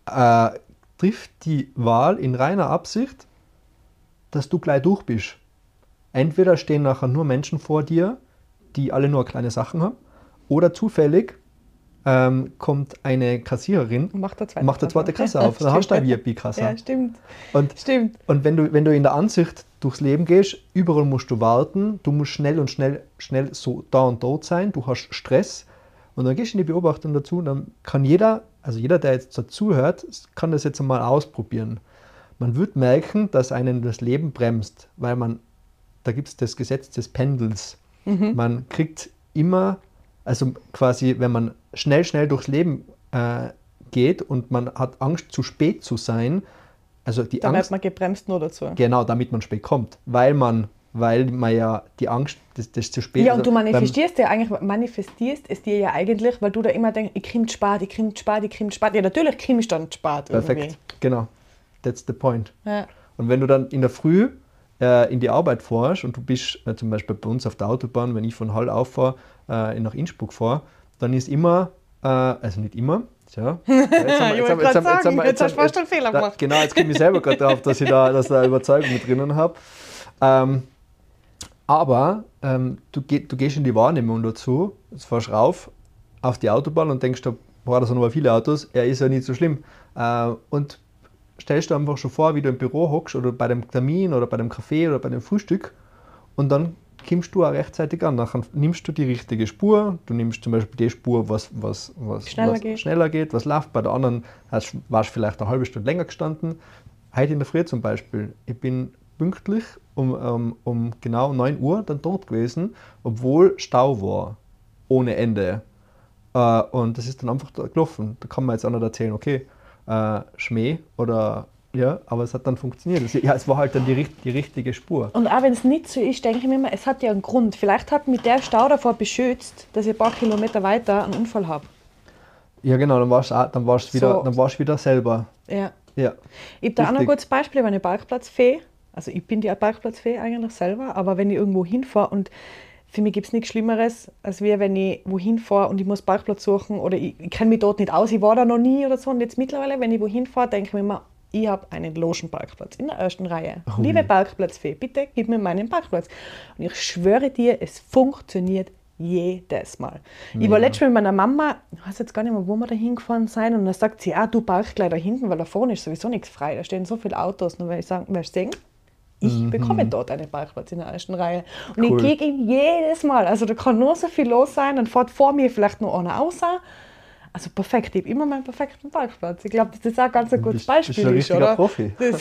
triff die Wahl in reiner Absicht, dass du gleich durch bist. Entweder stehen nachher nur Menschen vor dir, die alle nur kleine Sachen haben, oder zufällig kommt eine Kassiererin und macht eine zweite Kasse auf. Dann hast du eine VIP-Kasse. Ja, stimmt. Und wenn du in der Ansicht durchs Leben gehst, überall musst du warten, du musst schnell so da und dort sein, du hast Stress und dann gehst du in die Beobachtung dazu und dann kann jeder, der jetzt dazuhört, kann das jetzt einmal ausprobieren. Man wird merken, dass einen das Leben bremst, weil da gibt es das Gesetz des Pendels. Man kriegt immer, also quasi, wenn man schnell durchs Leben geht und man hat Angst, zu spät zu sein, also die dann Angst... Dann wird man gebremst nur dazu. Genau, damit man spät kommt, weil man ja die Angst, das zu spät... Ja, und du manifestierst es dir ja eigentlich, weil du da immer denkst, ich komme spät. Ja, natürlich kommst du dann spät. Perfekt, irgendwie. Genau. That's the point. Ja. Und wenn du dann in der Früh in die Arbeit fährst und du bist zum Beispiel bei uns auf der Autobahn, wenn ich von Hall auffahre, nach Innsbruck fahre, dann ist immer, also nicht immer, ja. Jetzt hast du fast einen Fehler gemacht. Genau, jetzt komme ich selber gerade drauf, dass da Überzeugung mit drinnen habe. Aber du gehst in die Wahrnehmung dazu, jetzt fährst rauf auf die Autobahn und denkst, da sind aber viele Autos, ist ja nicht so schlimm. Und stellst du einfach schon vor, wie du im Büro hockst oder bei dem Termin oder bei dem Kaffee oder bei dem Frühstück und dann kommst du auch rechtzeitig an. Nachher nimmst du die richtige Spur, du nimmst zum Beispiel die Spur, was schneller geht, was läuft. Bei der anderen warst du vielleicht eine halbe Stunde länger gestanden. Heute in der Früh zum Beispiel, ich bin pünktlich um genau 9 Uhr dann dort gewesen, obwohl Stau war, ohne Ende. Und das ist dann einfach gelaufen. Da kann man jetzt auch nicht erzählen, okay, Schmäh oder ja, aber es hat dann funktioniert. Es war halt dann die richtige Spur. Und auch wenn es nicht so ist, denke ich mir immer, es hat ja einen Grund. Vielleicht hat mich der Stau davor beschützt, dass ich ein paar Kilometer weiter einen Unfall habe. Ja genau, dann warst du wieder selber. Ja. Ich habe Richtig. da auch noch ein gutes Beispiel, wenn ich Parkplatzfee, also ich bin die Parkplatzfee eigentlich selber, aber wenn ich irgendwo hinfahre und für mich gibt es nichts Schlimmeres, als wenn ich wohin fahre und ich muss Parkplatz suchen oder ich kenne mich dort nicht aus, ich war da noch nie oder so. Und jetzt mittlerweile, wenn ich wohin fahre, denke ich mir immer, ich habe einen Logenparkplatz in der ersten Reihe. Liebe Parkplatzfee, bitte gib mir meinen Parkplatz. Und ich schwöre dir, es funktioniert Jedes Mal. Ich Mega. war letztes Mal mit meiner Mama, ich weiß jetzt gar nicht mehr, wo wir da hingefahren sind, und dann sagt sie, du park gleich da hinten, weil da vorne ist sowieso nichts frei, da stehen so viele Autos. Und dann werde ich sagen, wirst du sehen, ich bekomme dort einen Parkplatz in der ersten Reihe. Und Cool. ich kriege ihn jedes Mal. Also da kann nur so viel los sein, dann fährt vor mir vielleicht noch einer raus. Also perfekt, ich habe immer meinen perfekten Parkplatz. Ich glaube, dass das auch ganz ein gutes Beispiel bist ein ist, richtiger oder? Profi. Das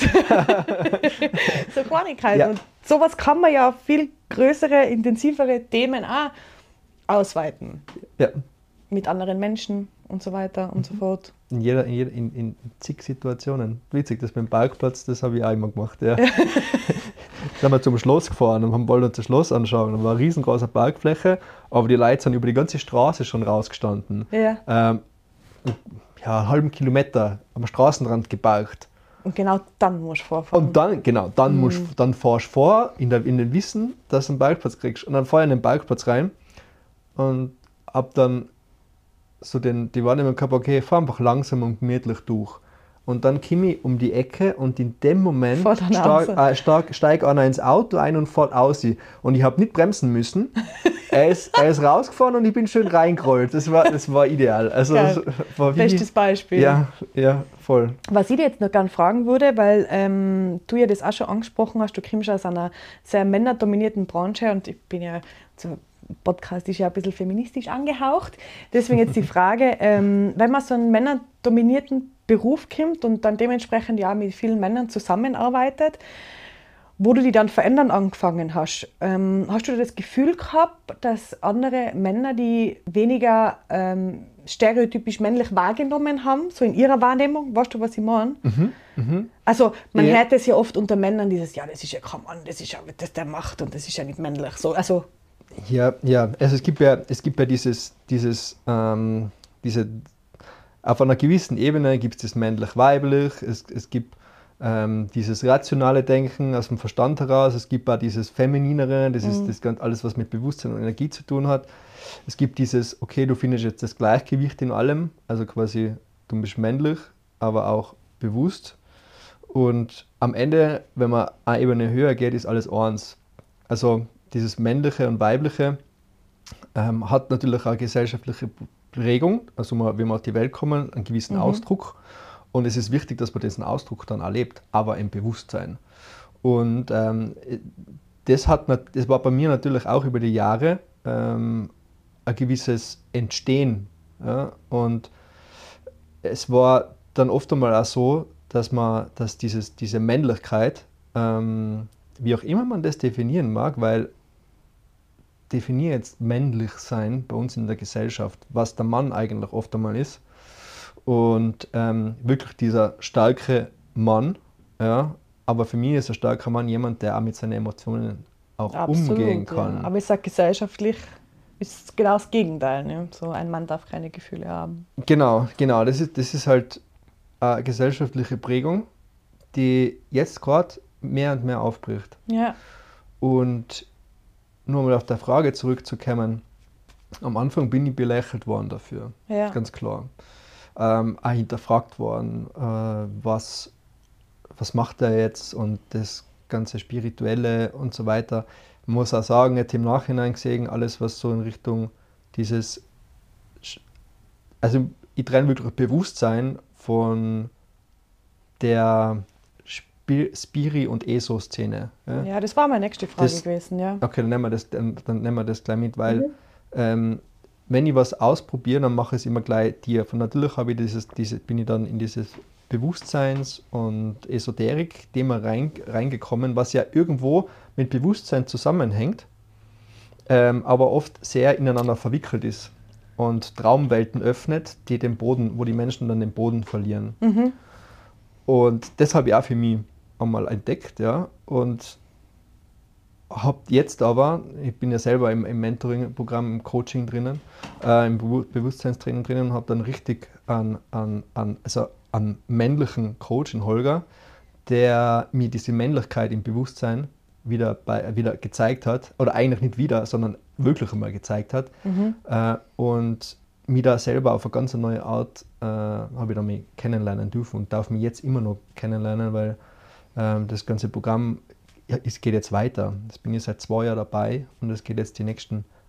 so Kleinigkeiten. Ja. Und sowas kann man ja auf viel größere, intensivere Themen auch ausweiten. Ja. Mit anderen Menschen und so weiter und so fort. In zig Situationen. Witzig, das beim Parkplatz, das habe ich auch immer gemacht. Ja. Dann sind wir zum Schloss gefahren und wollten uns das Schloss anschauen. Da war eine riesengroße Parkfläche, aber die Leute sind über die ganze Straße schon rausgestanden. Ja. Ja, einen halben Kilometer am Straßenrand geparkt. Und genau dann musst du vorfahren. Und dann, genau, dann fahrst du vor, in dem Wissen, dass du einen Parkplatz kriegst. Und dann fahr ich in den Parkplatz rein und hab dann so die Wahrnehmung gehabt, okay, fahr einfach langsam und gemütlich durch. Und dann komme ich um die Ecke und in dem Moment steigt einer ins Auto ein und fährt aus. Und ich habe nicht bremsen müssen. Er ist rausgefahren und ich bin schön reingerollt. Das war ideal. Also, das war bestes Beispiel. Ja, voll. Was ich dir jetzt noch gerne fragen würde, weil du ja das auch schon angesprochen hast, du kommst aus einer sehr männerdominierten Branche und ich bin ja, so Podcast ist ja ein bisschen feministisch angehaucht. Deswegen jetzt die Frage, wenn man so einen männerdominierten Beruf kommt und dann dementsprechend ja mit vielen Männern zusammenarbeitet, wo du die dann verändern angefangen hast, hast du das Gefühl gehabt, dass andere Männer, die weniger stereotypisch männlich wahrgenommen haben, so in ihrer Wahrnehmung, weißt du, was ich meine? Also man hört das ja oft unter Männern, dieses, ja, das ist ja kein Mann, das ist ja, das der macht und das ist ja nicht männlich. So, also Ja, also es gibt ja diese auf einer gewissen Ebene gibt es das männlich-weiblich, es gibt dieses rationale Denken aus dem Verstand heraus, es gibt auch dieses Femininere, das ist das alles, was mit Bewusstsein und Energie zu tun hat. Es gibt dieses, okay, du findest jetzt das Gleichgewicht in allem, also quasi du bist männlich, aber auch bewusst. Und am Ende, wenn man eine Ebene höher geht, ist alles eins. Also dieses männliche und weibliche hat natürlich auch eine gesellschaftliche Prägung, also wie wir auf die Welt kommen, einen gewissen Ausdruck. Und es ist wichtig, dass man diesen Ausdruck dann erlebt, aber im Bewusstsein. Und das war bei mir natürlich auch über die Jahre ein gewisses Entstehen. Ja? Und es war dann oft einmal auch so, dass diese Männlichkeit, wie auch immer man das definieren mag, weil definiere jetzt männlich sein bei uns in der Gesellschaft, was der Mann eigentlich oft einmal ist. Und wirklich dieser starke Mann, ja, aber für mich ist ein starker Mann jemand, der auch mit seinen Emotionen auch umgehen kann. Ja. Aber ich sage, gesellschaftlich ist genau das Gegenteil. Ne? So ein Mann darf keine Gefühle haben. Genau. Das ist halt eine gesellschaftliche Prägung, die jetzt gerade mehr und mehr aufbricht. Ja. Und nur mal auf der Frage zurückzukommen, am Anfang bin ich belächelt worden dafür, ganz klar. Auch hinterfragt worden, was macht er jetzt und das ganze Spirituelle und so weiter. Man muss auch sagen, jetzt im Nachhinein gesehen, alles was so in Richtung dieses, also ich trenne wirklich Bewusstsein von der Spiri- und ESO-Szene. Ja, das war meine nächste Frage gewesen. Ja. Okay, dann nehmen wir das gleich mit, weil wenn ich was ausprobiere, dann mache ich es immer gleich tief. Und natürlich habe ich bin ich dann in dieses Bewusstseins- und Esoterik-Thema reingekommen, was ja irgendwo mit Bewusstsein zusammenhängt, aber oft sehr ineinander verwickelt ist und Traumwelten öffnet, wo die Menschen dann den Boden verlieren. Und das habe ich auch für mich einmal entdeckt, ja, und habe jetzt aber, ich bin ja selber im Mentoring-Programm, im Coaching drinnen, im Bewusstseinstraining drinnen und habe dann richtig einen männlichen Coach, in Holger, der mir diese Männlichkeit im Bewusstsein wieder gezeigt hat, oder eigentlich nicht wieder, sondern wirklich einmal gezeigt hat, und mich da selber auf eine ganz neue Art habe ich da mich kennenlernen dürfen und darf mich jetzt immer noch kennenlernen, weil das ganze Programm, es geht jetzt weiter. Ich bin jetzt seit 2 Jahren dabei und es geht jetzt die nächsten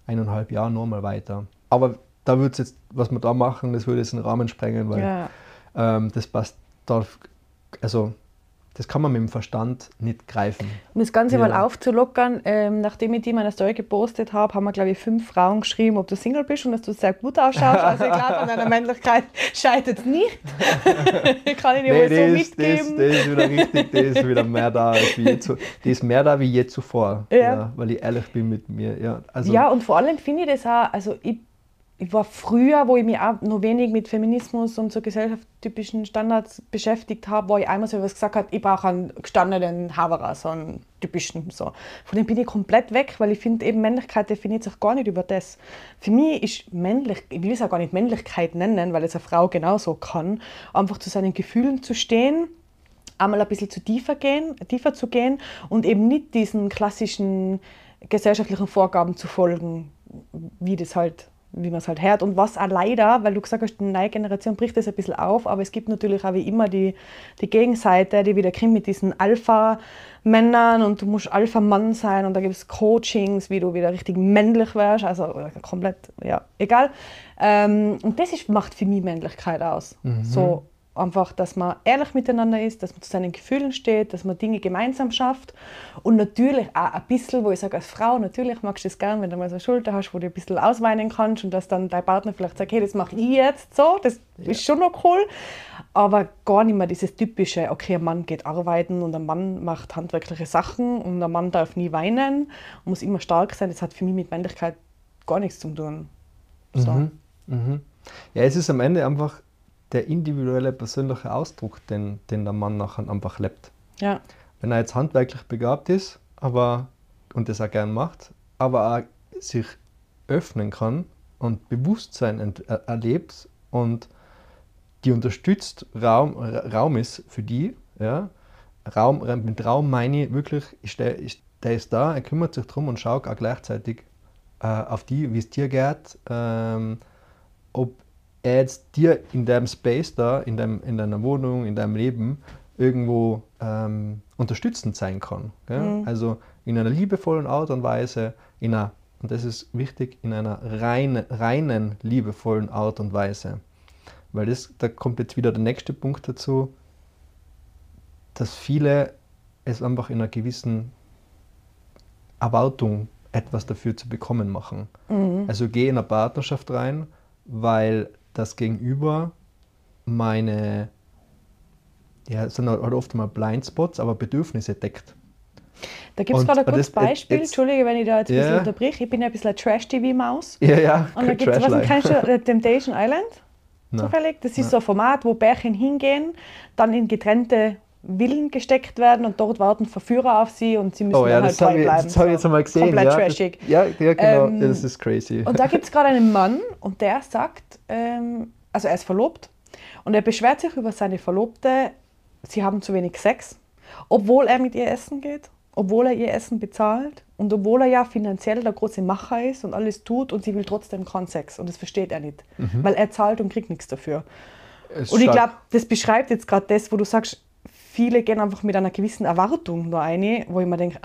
1,5 Jahren nochmal weiter. Aber da würde jetzt, was wir da machen, das würde jetzt den Rahmen sprengen, weil das passt da, also das kann man mit dem Verstand nicht greifen. Um das Ganze mal aufzulockern, nachdem ich die in meiner Story gepostet habe, haben mir, glaube ich, 5 Frauen geschrieben, ob du Single bist und dass du sehr gut ausschaust. Also klar, an deiner Männlichkeit scheitert es nicht. Kann ich dir mal so mitgeben. Das ist wieder richtig, das ist wieder mehr da als wie je zuvor. Das ist mehr da wie je zuvor, weil ich ehrlich bin mit mir. Ja, also ja, und vor allem finde ich das auch, also ich war früher, wo ich mich auch noch wenig mit Feminismus und so gesellschaftstypischen Standards beschäftigt habe, wo ich einmal so etwas gesagt habe, ich brauche einen gestandenen Haverer, so einen typischen. So. Von dem bin ich komplett weg, weil ich finde, eben Männlichkeit definiert sich gar nicht über das. Für mich ist männlich, ich will es auch gar nicht Männlichkeit nennen, weil es eine Frau genauso kann, einfach zu seinen Gefühlen zu stehen, einmal ein bisschen tiefer zu gehen und eben nicht diesen klassischen gesellschaftlichen Vorgaben zu folgen, wie man es halt hört. Und was auch leider, weil du gesagt hast, die neue Generation bricht das ein bisschen auf, aber es gibt natürlich auch wie immer die Gegenseite, die wieder kommt mit diesen Alpha-Männern und du musst Alpha-Mann sein und da gibt es Coachings, wie du wieder richtig männlich wirst, also komplett, ja, egal. Und das macht für mich Männlichkeit aus. So einfach, dass man ehrlich miteinander ist, dass man zu seinen Gefühlen steht, dass man Dinge gemeinsam schafft und natürlich auch ein bisschen, wo ich sage, als Frau, natürlich magst du das gern, wenn du mal so eine Schulter hast, wo du ein bisschen ausweinen kannst und dass dann dein Partner vielleicht sagt, hey, das mache ich jetzt so, das ist schon noch cool, aber gar nicht mehr dieses typische, okay, ein Mann geht arbeiten und ein Mann macht handwerkliche Sachen und ein Mann darf nie weinen, muss immer stark sein, das hat für mich mit Männlichkeit gar nichts zu tun. So. Ja, es ist am Ende einfach der individuelle persönliche Ausdruck, den der Mann nachher einfach lebt. Ja. Wenn er jetzt handwerklich begabt ist, und das auch gern macht, aber auch sich öffnen kann und Bewusstsein erlebt und die unterstützt Raum ist für die, ja. Mit Raum meine ich wirklich, der ist da, er kümmert sich drum und schaut auch gleichzeitig auf die, wie es dir geht, ob er jetzt dir in deinem Space da, in deiner Wohnung, in deinem Leben irgendwo unterstützend sein kann. Gell? Also in einer liebevollen Art und Weise, und das ist wichtig, in einer reinen liebevollen Art und Weise. Weil da kommt jetzt wieder der nächste Punkt dazu, dass viele es einfach in einer gewissen Erwartung, etwas dafür zu bekommen machen. Also gehe in eine Partnerschaft rein, weil das Gegenüber es sind halt oft mal Blindspots, aber Bedürfnisse deckt. Da gibt es gerade ein gutes Beispiel, Entschuldige, wenn ich da jetzt ein bisschen unterbrich, ich bin ja ein bisschen eine Trash-TV-Maus. Ja. Und da gibt es, kennst du Temptation Island? Zufällig? Das ist so ein Format, wo Pärchen hingehen, dann in getrennte Villen gesteckt werden und dort warten Verführer auf sie und sie müssen dann halt treu bleiben. Das habe ich jetzt einmal gesehen. Komplett trashig. Ja, genau, das ist crazy. Und da gibt es gerade einen Mann und der sagt, also er ist verlobt und er beschwert sich über seine Verlobte, sie haben zu wenig Sex, obwohl er mit ihr essen geht, obwohl er ihr Essen bezahlt und obwohl er ja finanziell der große Macher ist und alles tut und sie will trotzdem keinen Sex und das versteht er nicht, weil er zahlt und kriegt nichts dafür. Und ich glaube, das beschreibt jetzt gerade das, wo du sagst, viele gehen einfach mit einer gewissen Erwartung da rein, wo ich mir denke,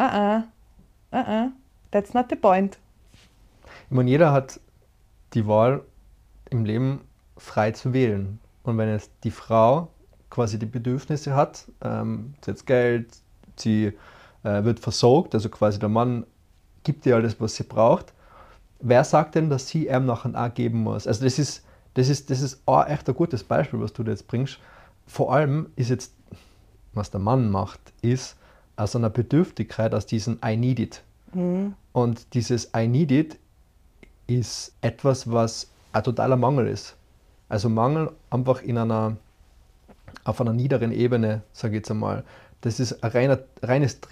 that's not the point. Ich meine, jeder hat die Wahl im Leben frei zu wählen. Und wenn jetzt die Frau quasi die Bedürfnisse hat, sie hat Geld, sie wird versorgt, also quasi der Mann gibt ihr alles, was sie braucht, wer sagt denn, dass sie ihm nachher auch geben muss? Also das ist auch echt ein gutes Beispiel, was du da jetzt bringst. Vor allem ist jetzt, was der Mann macht, ist aus einer Bedürftigkeit, aus diesem I need it. Und dieses I need it ist etwas, was ein totaler Mangel ist. Also Mangel einfach auf einer niederen Ebene, sage ich jetzt einmal. Das ist ein reines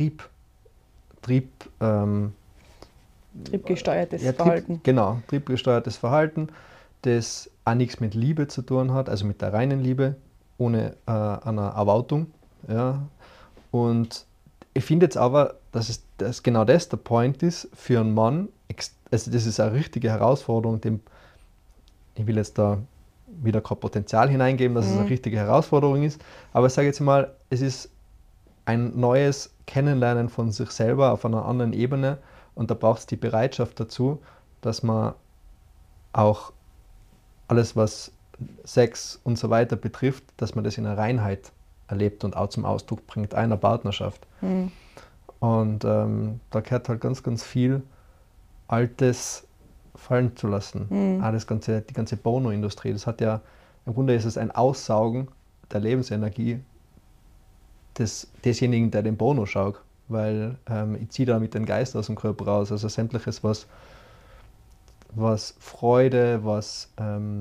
triebgesteuertes Verhalten. Genau, triebgesteuertes Verhalten, das auch nichts mit Liebe zu tun hat, also mit der reinen Liebe, ohne einer Erwartung. Ja. Und ich finde jetzt aber, dass genau das der Point ist für einen Mann. Also das ist eine richtige Herausforderung. Ich will jetzt da wieder kein Potenzial hineingeben, dass es eine richtige Herausforderung ist. Aber ich sage jetzt mal, es ist ein neues Kennenlernen von sich selber auf einer anderen Ebene und da braucht es die Bereitschaft dazu, dass man auch alles, was Sex und so weiter betrifft, dass man das in einer Reinheit erlebt und auch zum Ausdruck bringt, einer Partnerschaft. Und da gehört halt ganz, ganz viel Altes fallen zu lassen. Auch die ganze Pornoindustrie, das hat ja, im Grunde ist es ein Aussaugen der Lebensenergie desjenigen, der den Porno schaut, weil ich ziehe da mit den Geist aus dem Körper raus, also sämtliches, was Freude, was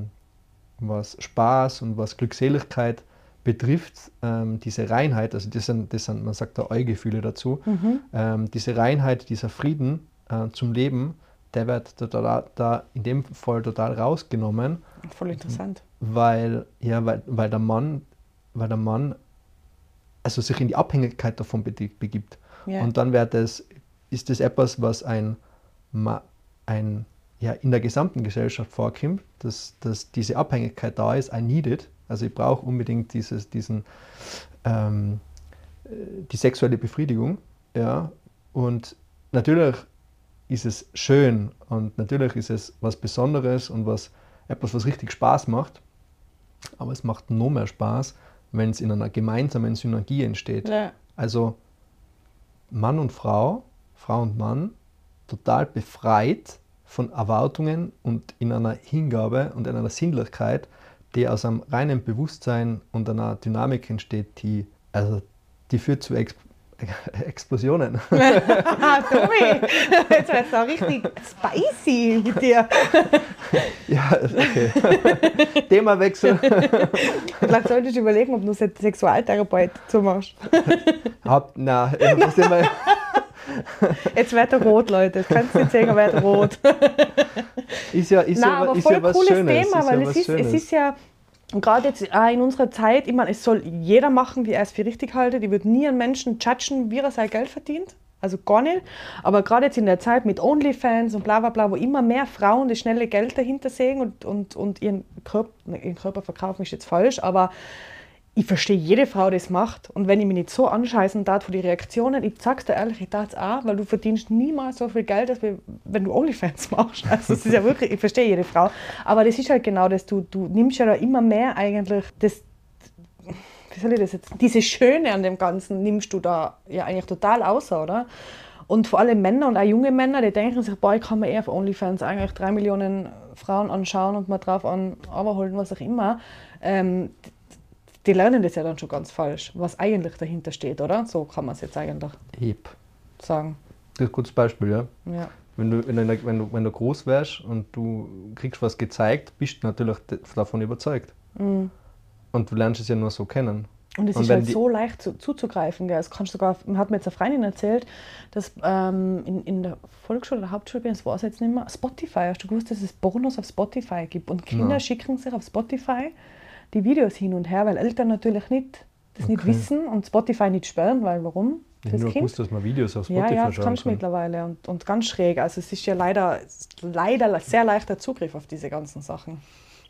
Spaß und was Glückseligkeit betrifft, diese Reinheit, also das sind, man sagt da Eugefühle dazu, diese Reinheit, dieser Frieden zum Leben, der wird da in dem Fall total rausgenommen. Voll interessant. Weil der Mann also sich in die Abhängigkeit davon begibt. Ja. Und dann ist das etwas, was in der gesamten Gesellschaft vorkommt, dass diese Abhängigkeit da ist, I need it. Also ich brauche unbedingt die sexuelle Befriedigung. Ja. Und natürlich ist es schön und natürlich ist es was Besonderes und etwas, was richtig Spaß macht. Aber es macht noch mehr Spaß, wenn es in einer gemeinsamen Synergie entsteht. Ja. Also Mann und Frau, Frau und Mann, total befreit von Erwartungen und in einer Hingabe und in einer Sinnlichkeit, die aus einem reinen Bewusstsein und einer Dynamik entsteht, die führt zu Explosionen. Tobi, jetzt wird es auch richtig spicy mit dir. Ja, okay. Themawechsel. Vielleicht solltest du überlegen, ob du Sexualtherapeut dazu machst. Jetzt wird er rot, Leute. Das kannst du nicht sehen, er wird rot. Ist ja was cooles Schönes. Thema, weil es ist ja, gerade jetzt auch in unserer Zeit, ich meine, es soll jeder machen, wie er es für richtig haltet. Ich würde nie einen Menschen judgen, wie er sein Geld verdient. Also gar nicht. Aber gerade jetzt in der Zeit mit OnlyFans und bla bla bla, wo immer mehr Frauen das schnelle Geld dahinter sehen und ihren Körper verkaufen, ist jetzt falsch, aber ich verstehe jede Frau, die es macht. Und wenn ich mich nicht so anscheißen darf von den Reaktionen, ich sag's dir ehrlich, ich darf es auch, weil du verdienst niemals so viel Geld, als wenn du OnlyFans machst. Also das ist ja wirklich, ich verstehe jede Frau. Aber das ist halt genau das, du nimmst ja da immer mehr eigentlich wie soll ich das jetzt? Diese Schöne an dem Ganzen nimmst du da ja eigentlich total aus, oder? Und vor allem Männer und auch junge Männer, die denken sich, boah, ich kann mir eher auf OnlyFans eigentlich 3 Millionen Frauen anschauen und mal drauf runterholen, was auch immer. Die lernen das ja dann schon ganz falsch, was eigentlich dahinter steht, oder? So kann man es jetzt eigentlich sagen. Das ist ein gutes Beispiel, ja. Ja. Wenn du groß wärst und du kriegst was gezeigt, bist du natürlich davon überzeugt. Und du lernst es ja nur so kennen. Und es ist halt so leicht zuzugreifen. Gell? Das kannst sogar, hat mir jetzt eine Freundin erzählt, dass in der Volksschule oder Hauptschule, das weiß ich jetzt nicht mehr, Spotify, hast du gewusst, dass es Pornos auf Spotify gibt? Und Kinder schicken sich auf Spotify die Videos hin und her, weil Eltern natürlich nicht wissen und Spotify nicht sperren, weil warum? Ich habe nur gewusst, dass man Videos auf Spotify ja, das kannst du mittlerweile und ganz schräg. Also es ist ja leider sehr leichter Zugriff auf diese ganzen Sachen.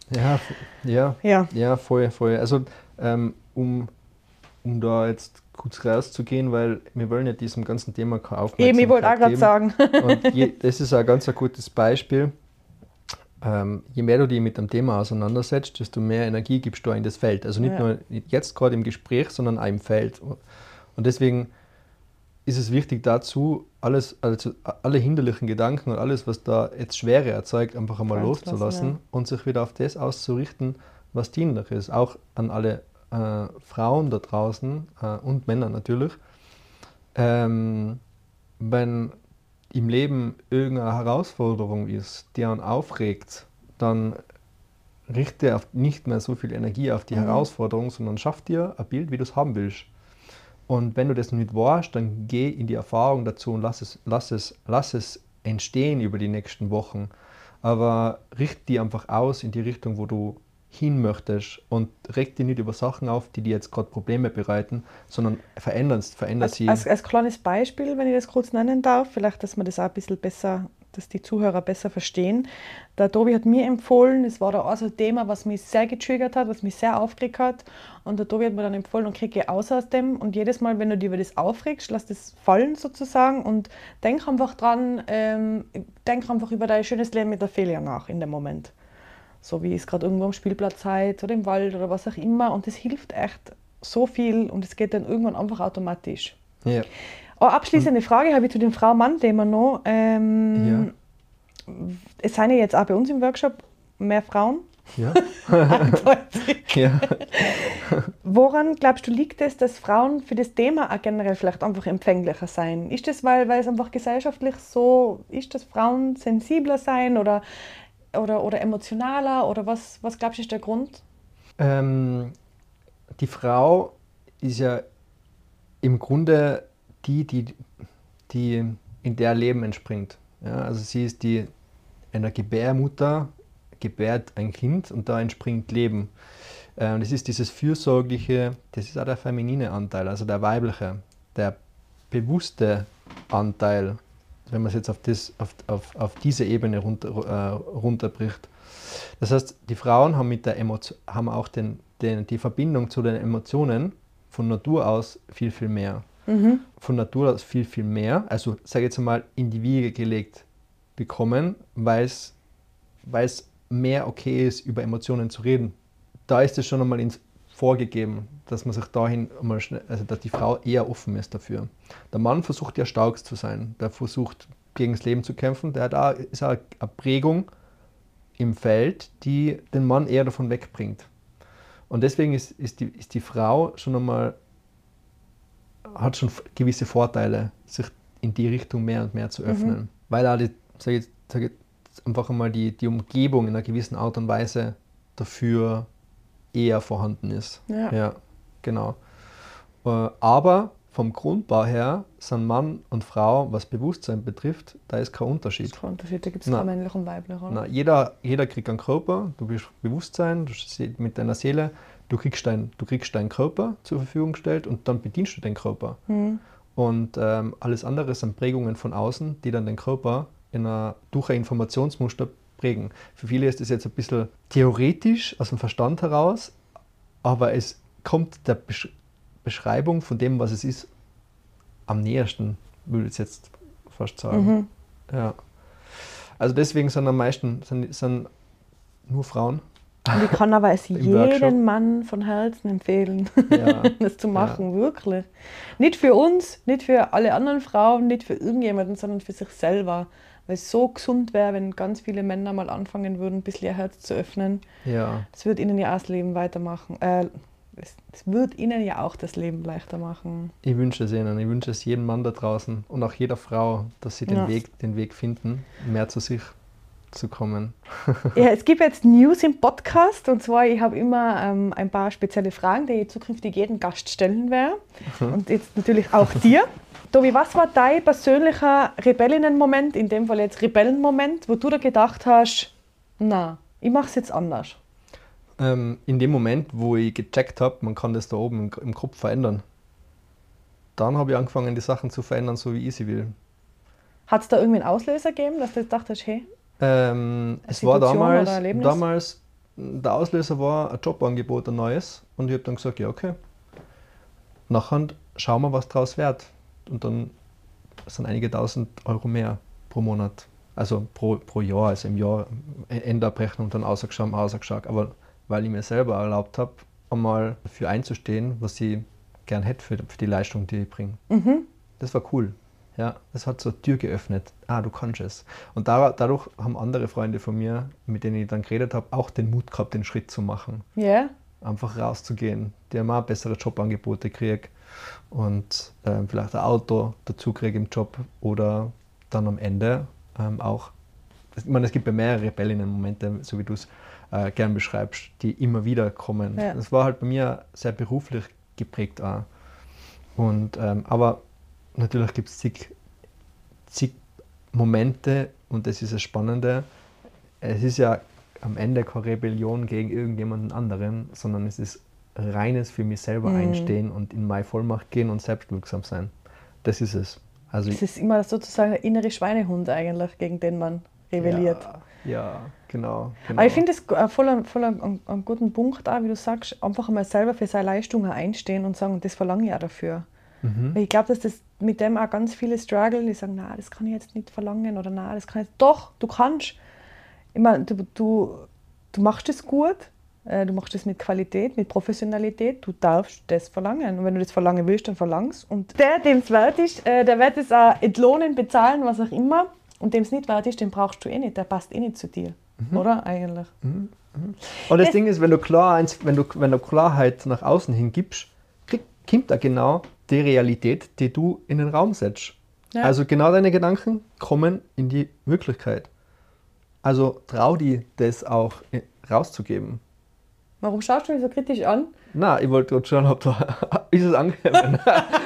Ja, voll. Also um da jetzt kurz rauszugehen, weil wir wollen ja diesem ganzen Thema keine Aufmerksamkeit geben. Ich wollte auch gerade sagen. Und das ist ein ganz gutes Beispiel. Je mehr du dich mit dem Thema auseinandersetzt, desto mehr Energie gibst du in das Feld. Also nicht nur jetzt gerade im Gespräch, sondern auch im Feld. Und deswegen ist es wichtig dazu, alle hinderlichen Gedanken und alles, was da jetzt Schwere erzeugt, einfach einmal loszulassen und sich wieder auf das auszurichten, was dienlich ist. Auch an alle Frauen da draußen und Männer natürlich. Wenn im Leben irgendeine Herausforderung ist, die einen aufregt, dann richte nicht mehr so viel Energie auf die Herausforderung, sondern schaff dir ein Bild, wie du es haben willst. Und wenn du das nicht weißt, dann geh in die Erfahrung dazu und lass es entstehen über die nächsten Wochen. Aber richte die einfach aus in die Richtung, wo du hin möchtest und reg dich nicht über Sachen auf, die dir jetzt gerade Probleme bereiten, sondern veränder sie. Als kleines Beispiel, wenn ich das kurz nennen darf, vielleicht, dass man das auch ein bisschen besser dass die Zuhörer besser verstehen. Der Tobi hat mir empfohlen, es war da auch so ein Thema, was mich sehr getriggert hat, was mich sehr aufgeregt hat. Und der Tobi hat mir dann empfohlen, okay, geh aus dem und jedes Mal, wenn du dich über das aufregst, lass das fallen sozusagen und denk einfach dran, denk einfach über dein schönes Leben mit der Felia nach in dem Moment. So wie es gerade irgendwo am Spielplatz seid oder im Wald oder was auch immer. Und das hilft echt so viel und es geht dann irgendwann einfach automatisch. Ja. Eine abschließende Frage habe ich zu dem Frau-Mann-Thema noch. Ja. Es sind ja jetzt auch bei uns im Workshop mehr Frauen. Ja. Eindeutig. Ja. Woran glaubst du, liegt es, dass Frauen für das Thema auch generell vielleicht einfach empfänglicher sein? Ist das, weil es einfach gesellschaftlich so ist, dass Frauen sensibler sein oder emotionaler? Oder was glaubst du, ist der Grund? Die Frau ist ja im Grunde die in der Leben entspringt. Ja, also sie ist eine Gebärmutter, gebärt ein Kind und da entspringt Leben. Und es ist dieses fürsorgliche, das ist auch der feminine Anteil, also der weibliche, der bewusste Anteil, wenn man es jetzt auf diese Ebene runterbricht. Das heißt, die Frauen haben, haben auch die Verbindung zu den Emotionen von Natur aus viel, viel mehr. Mhm. Von Natur aus viel, viel mehr. Also, sage ich jetzt mal, in die Wiege gelegt bekommen, weil es mehr okay ist, über Emotionen zu reden. Da ist es schon einmal vorgegeben, dass man sich dahin einmal also dass die Frau eher offen ist dafür. Der Mann versucht ja stark zu sein, der versucht gegen das Leben zu kämpfen, ist auch eine Prägung im Feld, die den Mann eher davon wegbringt. Und deswegen ist die Frau schon einmal, hat schon gewisse Vorteile, sich in die Richtung mehr und mehr zu öffnen. Weil auch sag ich einfach einmal die Umgebung in einer gewissen Art und Weise dafür eher vorhanden ist. Ja, genau. Aber vom Grundbau her sind Mann und Frau, was Bewusstsein betrifft, da ist kein Unterschied. Da gibt es kein männlich und weiblich, oder? Nein, jeder kriegt einen Körper, du bist Bewusstsein, du mit deiner Seele, du kriegst deinen Körper zur Verfügung gestellt und dann bedienst du den Körper. Und alles andere sind Prägungen von außen, die dann den Körper durch ein Informationsmuster prägen. Für viele ist das jetzt ein bisschen theoretisch aus dem Verstand heraus, aber es kommt der Beschreibung von dem, was es ist, am nähersten, würde ich jetzt fast sagen. Ja. Also deswegen sind am meisten sind nur Frauen. Und ich kann aber es jedem Mann von Herzen empfehlen, das zu machen, wirklich. Nicht für uns, nicht für alle anderen Frauen, nicht für irgendjemanden, sondern für sich selber. Weil es so gesund wäre, wenn ganz viele Männer mal anfangen würden, ein bisschen ihr Herz zu öffnen. Ja. Das würde ihnen ja auch das Leben weitermachen. Es wird ihnen ja auch das Leben leichter machen. Ich wünsche es ihnen. Ich wünsche es jedem Mann da draußen und auch jeder Frau, dass sie den Weg finden, mehr zu sich zu kommen. Ja, es gibt jetzt News im Podcast und zwar, ich habe immer ein paar spezielle Fragen, die ich zukünftig jeden Gast stellen werde. Und jetzt natürlich auch dir. Tobi, was war dein persönlicher Rebellinnenmoment, in dem Fall jetzt Rebellenmoment, wo du da gedacht hast, na, ich mache es jetzt anders? In dem Moment, wo ich gecheckt habe, man kann das da oben im Kopf verändern, dann habe ich angefangen, die Sachen zu verändern, so wie ich sie will. Hat es da irgendwie einen Auslöser gegeben, dass du jetzt dachtest, hey? Es war damals, der Auslöser war ein Jobangebot, ein neues, und ich habe dann gesagt, ja okay, nachher schauen wir, was draus wird. Und dann sind einige tausend Euro mehr pro Monat, also pro Jahr, also im Jahr Endabrechnung dann ausgeschaut, aber weil ich mir selber erlaubt habe, einmal dafür einzustehen, was ich gern hätte für die Leistung, die ich bringe. Das war cool. Ja, das hat so eine Tür geöffnet. Du kannst es. Und dadurch haben andere Freunde von mir, mit denen ich dann geredet habe, auch den Mut gehabt, den Schritt zu machen. Yeah. Einfach rauszugehen. Die haben auch bessere Jobangebote gekriegt und vielleicht ein Auto dazu kriege im Job oder dann am Ende auch. Ich meine, es gibt ja mehrere Rebellinnen-Momente, so wie du es gern beschreibst, die immer wieder kommen. Ja. Das war halt bei mir sehr beruflich geprägt auch. Und, aber natürlich gibt es zig Momente und das ist das Spannende. Es ist ja am Ende keine Rebellion gegen irgendjemanden anderen, sondern es ist reines für mich selber einstehen und in meine Vollmacht gehen und selbstwirksam sein. Das ist es. Also Es ist immer sozusagen der innere Schweinehund eigentlich, gegen den man rebelliert. Ja, genau. Aber ich finde es voll einen guten Punkt auch, wie du sagst, einfach mal selber für seine Leistungen einstehen und sagen, das verlange ich auch dafür. Weil ich glaube, dass das mit dem auch ganz viele strugglen, die sagen, na, das kann ich jetzt nicht verlangen oder na, das kann ich jetzt. Doch, du kannst. Ich meine, du machst es gut, du machst es mit Qualität, mit Professionalität, du darfst das verlangen. Und wenn du das verlangen willst, dann verlangst. Und der, dem es wert ist, der wird es auch entlohnen, bezahlen, was auch immer. Und dem es nicht wert ist, den brauchst du eh nicht, der passt eh nicht zu dir. Oder eigentlich? Und das Ding ist, wenn du Klarheit nach außen hin gibst, kommt da genau die Realität, die du in den Raum setzt. Ja. Also genau deine Gedanken kommen in die Wirklichkeit. Also trau dir das auch rauszugeben. Warum schaust du mich so kritisch an? Na, ich wollte gerade schauen, ob da ist es angekommen.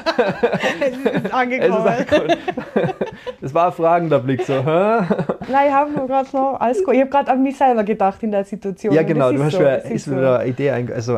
Es ist angekommen. Das war ein fragender Blick so. Hä? Nein, ich habe nur gerade noch alles gut. Ich habe gerade an mich selber gedacht in der Situation. Ja, genau, das du hast so, ist wieder eine Idee,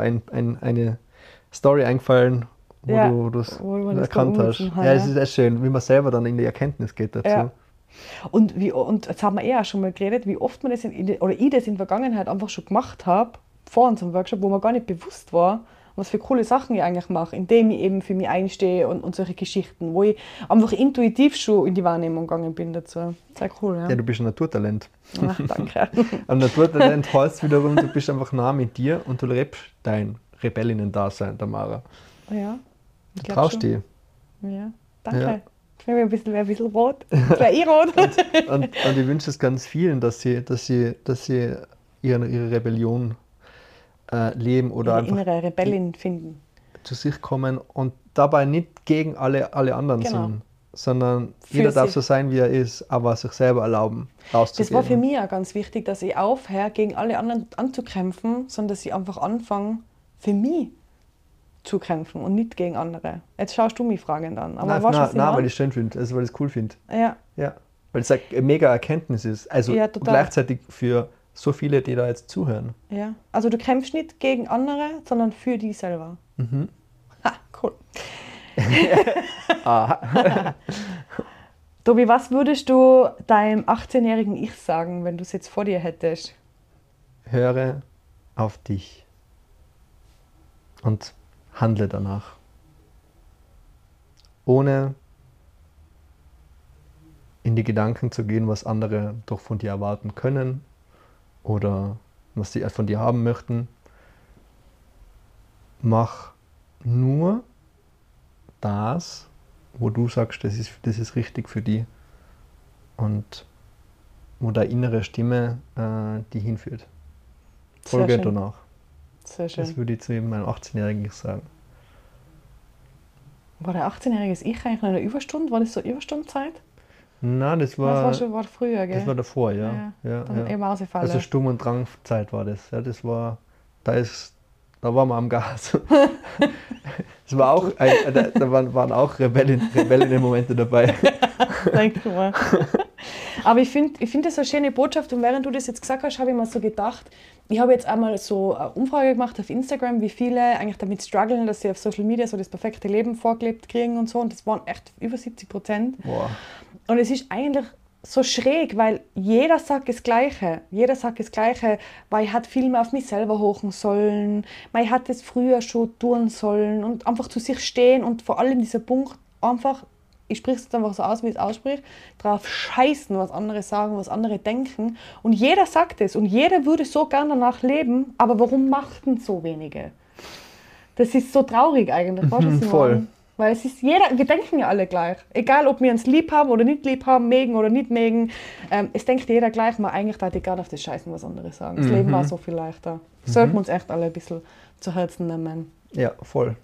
eine Story eingefallen, wo du das erkannt hast. Ja, es ist echt schön, wie man selber dann in die Erkenntnis geht dazu. Ja. Und jetzt haben wir auch schon mal geredet, wie oft man das ich das in der Vergangenheit einfach schon gemacht habe, vor unserem Workshop, wo mir gar nicht bewusst war, was für coole Sachen ich eigentlich mache, indem ich eben für mich einstehe und solche Geschichten, wo ich einfach intuitiv schon in die Wahrnehmung gegangen bin dazu. Sehr cool, ja. Ja, du bist ein Naturtalent. Ach, danke. Ein Naturtalent heißt wiederum, du bist einfach nah mit dir und du lebst dein Rebellinnen-Dasein, Tamara. Ja. Du traust dich. Ja, danke. Ja. Ich bin ein bisschen rot. Ich wäre eh rot. Und ich wünsche es ganz vielen, dass sie ihre Rebellion leben oder Ihre innere Rebellin finden. zu sich kommen und dabei nicht gegen alle anderen sind, sondern jeder darf so sein, wie er ist, aber sich selber erlauben, rauszugehen. Das war für mich auch ganz wichtig, dass ich aufhöre, gegen alle anderen anzukämpfen, sondern dass ich einfach anfange, für mich zu kämpfen und nicht gegen andere. Jetzt schaust du mich fragend an. Aber nein, weil ich es schön finde, also weil ich es cool finde. Ja. Ja. Weil es eine mega Erkenntnis ist. Also Ja, total. gleichzeitig für so viele, die da jetzt zuhören. Ja. Also du kämpfst nicht gegen andere, sondern für dich selber. Ha, cool. Aha. Tobi, was würdest du deinem 18-jährigen Ich sagen, wenn du es jetzt vor dir hättest? Höre auf dich und handle danach. Ohne in die Gedanken zu gehen, was andere doch von dir erwarten können oder was sie von dir haben möchten. Mach nur das, wo du sagst, das ist richtig für dich und wo deine innere Stimme die hinführt. Folge danach. Sehr schön. Das würde ich zu meinem 18-Jährigen sagen. War der 18-jährige Ich eigentlich noch in der Überstunde? War das so Überstundenzeit? Nein, das war früher, gell? Das war davor, ja. Dann eben ausgefallen. Also Sturm- und Drangzeit war das. Ja, das war, da waren wir am Gas. Es war auch, da waren auch Rebellinnen-Momente dabei. Denk mal. Aber ich find das eine schöne Botschaft und während du das jetzt gesagt hast, habe ich mir so gedacht, ich habe jetzt einmal so eine Umfrage gemacht auf Instagram, wie viele eigentlich damit strugglen, dass sie auf Social Media so das perfekte Leben vorgelebt kriegen und so und das waren echt über 70%. Boah. Und es ist eigentlich so schräg, weil jeder sagt das Gleiche. Jeder sagt das Gleiche, weil ich hätte viel mehr auf mich selber hochen sollen, weil ich hätte es früher schon tun sollen und einfach zu sich stehen und vor allem dieser Punkt einfach, ich spreche es jetzt einfach so aus, wie ich es ausspreche, drauf scheißen, was andere sagen, was andere denken. Und jeder sagt es und jeder würde so gerne danach leben, aber warum machten so wenige? Das ist so traurig eigentlich, weißt du, was ich meine? Weil es ist wir denken ja alle gleich. Egal, ob wir uns lieb haben oder nicht lieb haben, mögen oder nicht mögen. Es denkt jeder gleich, mal eigentlich da gar auf das Scheißen, was andere sagen. Das Leben war so viel leichter. Sollten wir uns echt alle ein bisschen zu Herzen nehmen. Ja, voll.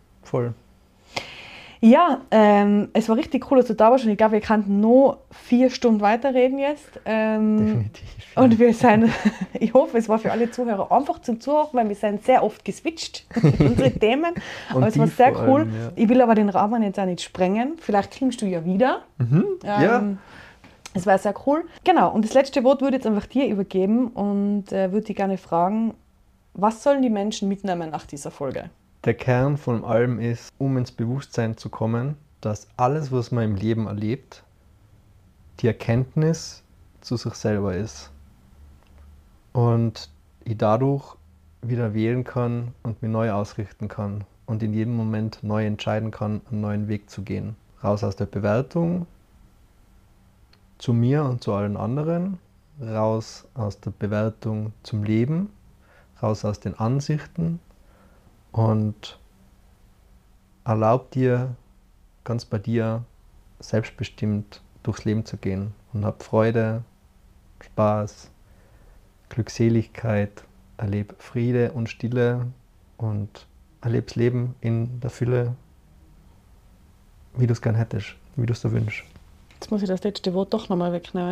Ja, es war richtig cool, dass du da warst und ich glaube, wir könnten noch 4 Stunden weiterreden jetzt. Definitiv. Ja. Und wir sind, ich hoffe, es war für alle Zuhörer einfach zum Zuhören, weil wir sind sehr oft geswitcht, unsere Themen. Aber es war sehr cool. Allem, ja. Ich will aber den Rahmen jetzt auch nicht sprengen. Vielleicht klingst du ja wieder. Ja. Es war sehr cool. Genau, und das letzte Wort würde ich jetzt einfach dir übergeben und würde dich gerne fragen, was sollen die Menschen mitnehmen nach dieser Folge? Der Kern von allem ist, um ins Bewusstsein zu kommen, dass alles, was man im Leben erlebt, die Erkenntnis zu sich selber ist. Und ich dadurch wieder wählen kann und mich neu ausrichten kann und in jedem Moment neu entscheiden kann, einen neuen Weg zu gehen. Raus aus der Bewertung zu mir und zu allen anderen, raus aus der Bewertung zum Leben, raus aus den Ansichten und erlaub dir ganz bei dir selbstbestimmt durchs Leben zu gehen und hab Freude, Spaß, Glückseligkeit, erlebe Friede und Stille und erlebe das Leben in der Fülle, wie du es gern hättest, wie du es dir wünschst. Jetzt muss ich das letzte Wort doch nochmal wegnehmen.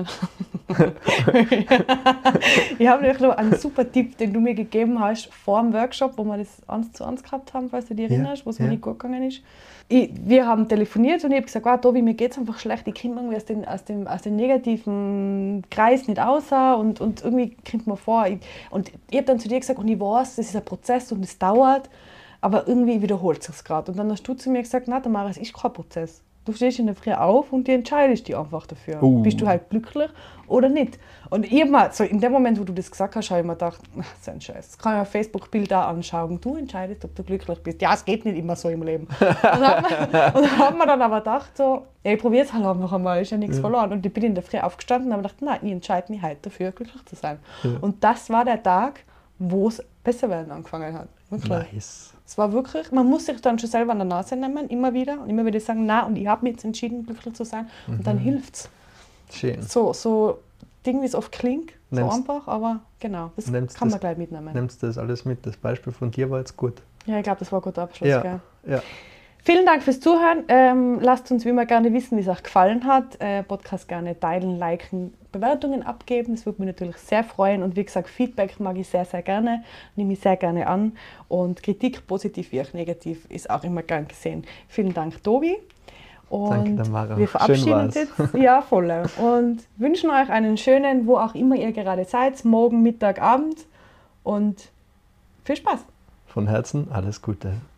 Ich habe noch einen super Tipp, den du mir gegeben hast vor dem Workshop, wo wir das 1:1 gehabt haben, falls du dich erinnerst, wo es mir nicht gut gegangen ist. Wir haben telefoniert und ich habe gesagt, wow, Tobi, mir geht es einfach schlecht, ich komme irgendwie aus dem negativen Kreis nicht raus und irgendwie kommt mir vor. Und ich habe dann zu dir gesagt, und ich weiß, das ist ein Prozess und es dauert, aber irgendwie wiederholt es sich gerade. Und dann hast du zu mir gesagt, nein, Tamara, es ist kein Prozess. Du stehst in der Früh auf und du entscheidest dich einfach dafür. Bist du halt glücklich oder nicht? Und ich habe mir, so in dem Moment, wo du das gesagt hast, habe ich mir gedacht, so ein Scheiß. Das kann ich auf Facebook-Bilder anschauen. Du entscheidest, ob du glücklich bist. Ja, es geht nicht immer so im Leben. Und dann haben wir dann aber gedacht, so, ja, ich probiere es halt einfach einmal, ist ja nichts verloren. Und ich bin in der Früh aufgestanden und habe gedacht, nein, ich entscheide mich heute dafür, glücklich zu sein. Ja. Und das war der Tag, wo es besser werden angefangen hat. Wirklich. Nice. Es war wirklich, man muss sich dann schon selber an der Nase nehmen, immer wieder sagen, nein, und ich habe mich jetzt entschieden, glücklich zu sein. Und dann hilft es. Schön. So Ding, wie es oft klingt, so einfach, aber genau, das kann man gleich mitnehmen. Nimmst du das alles mit? Das Beispiel von dir war jetzt gut. Ja, ich glaube, das war ein guter Abschluss. Ja, gell? ja. Vielen Dank fürs Zuhören. Lasst uns wie immer gerne wissen, wie es euch gefallen hat. Podcast gerne teilen, liken, Bewertungen abgeben. Das würde mich natürlich sehr freuen. Und wie gesagt, Feedback mag ich sehr, sehr gerne. Nehme ich sehr gerne an. Und Kritik, positiv wie auch negativ, ist auch immer gern gesehen. Vielen Dank, Tobi. Und danke, Tamara. Wir verabschieden uns jetzt. Ja, voll. Und wünschen euch einen schönen, wo auch immer ihr gerade seid, morgen, Mittag, Abend. Und viel Spaß. Von Herzen alles Gute.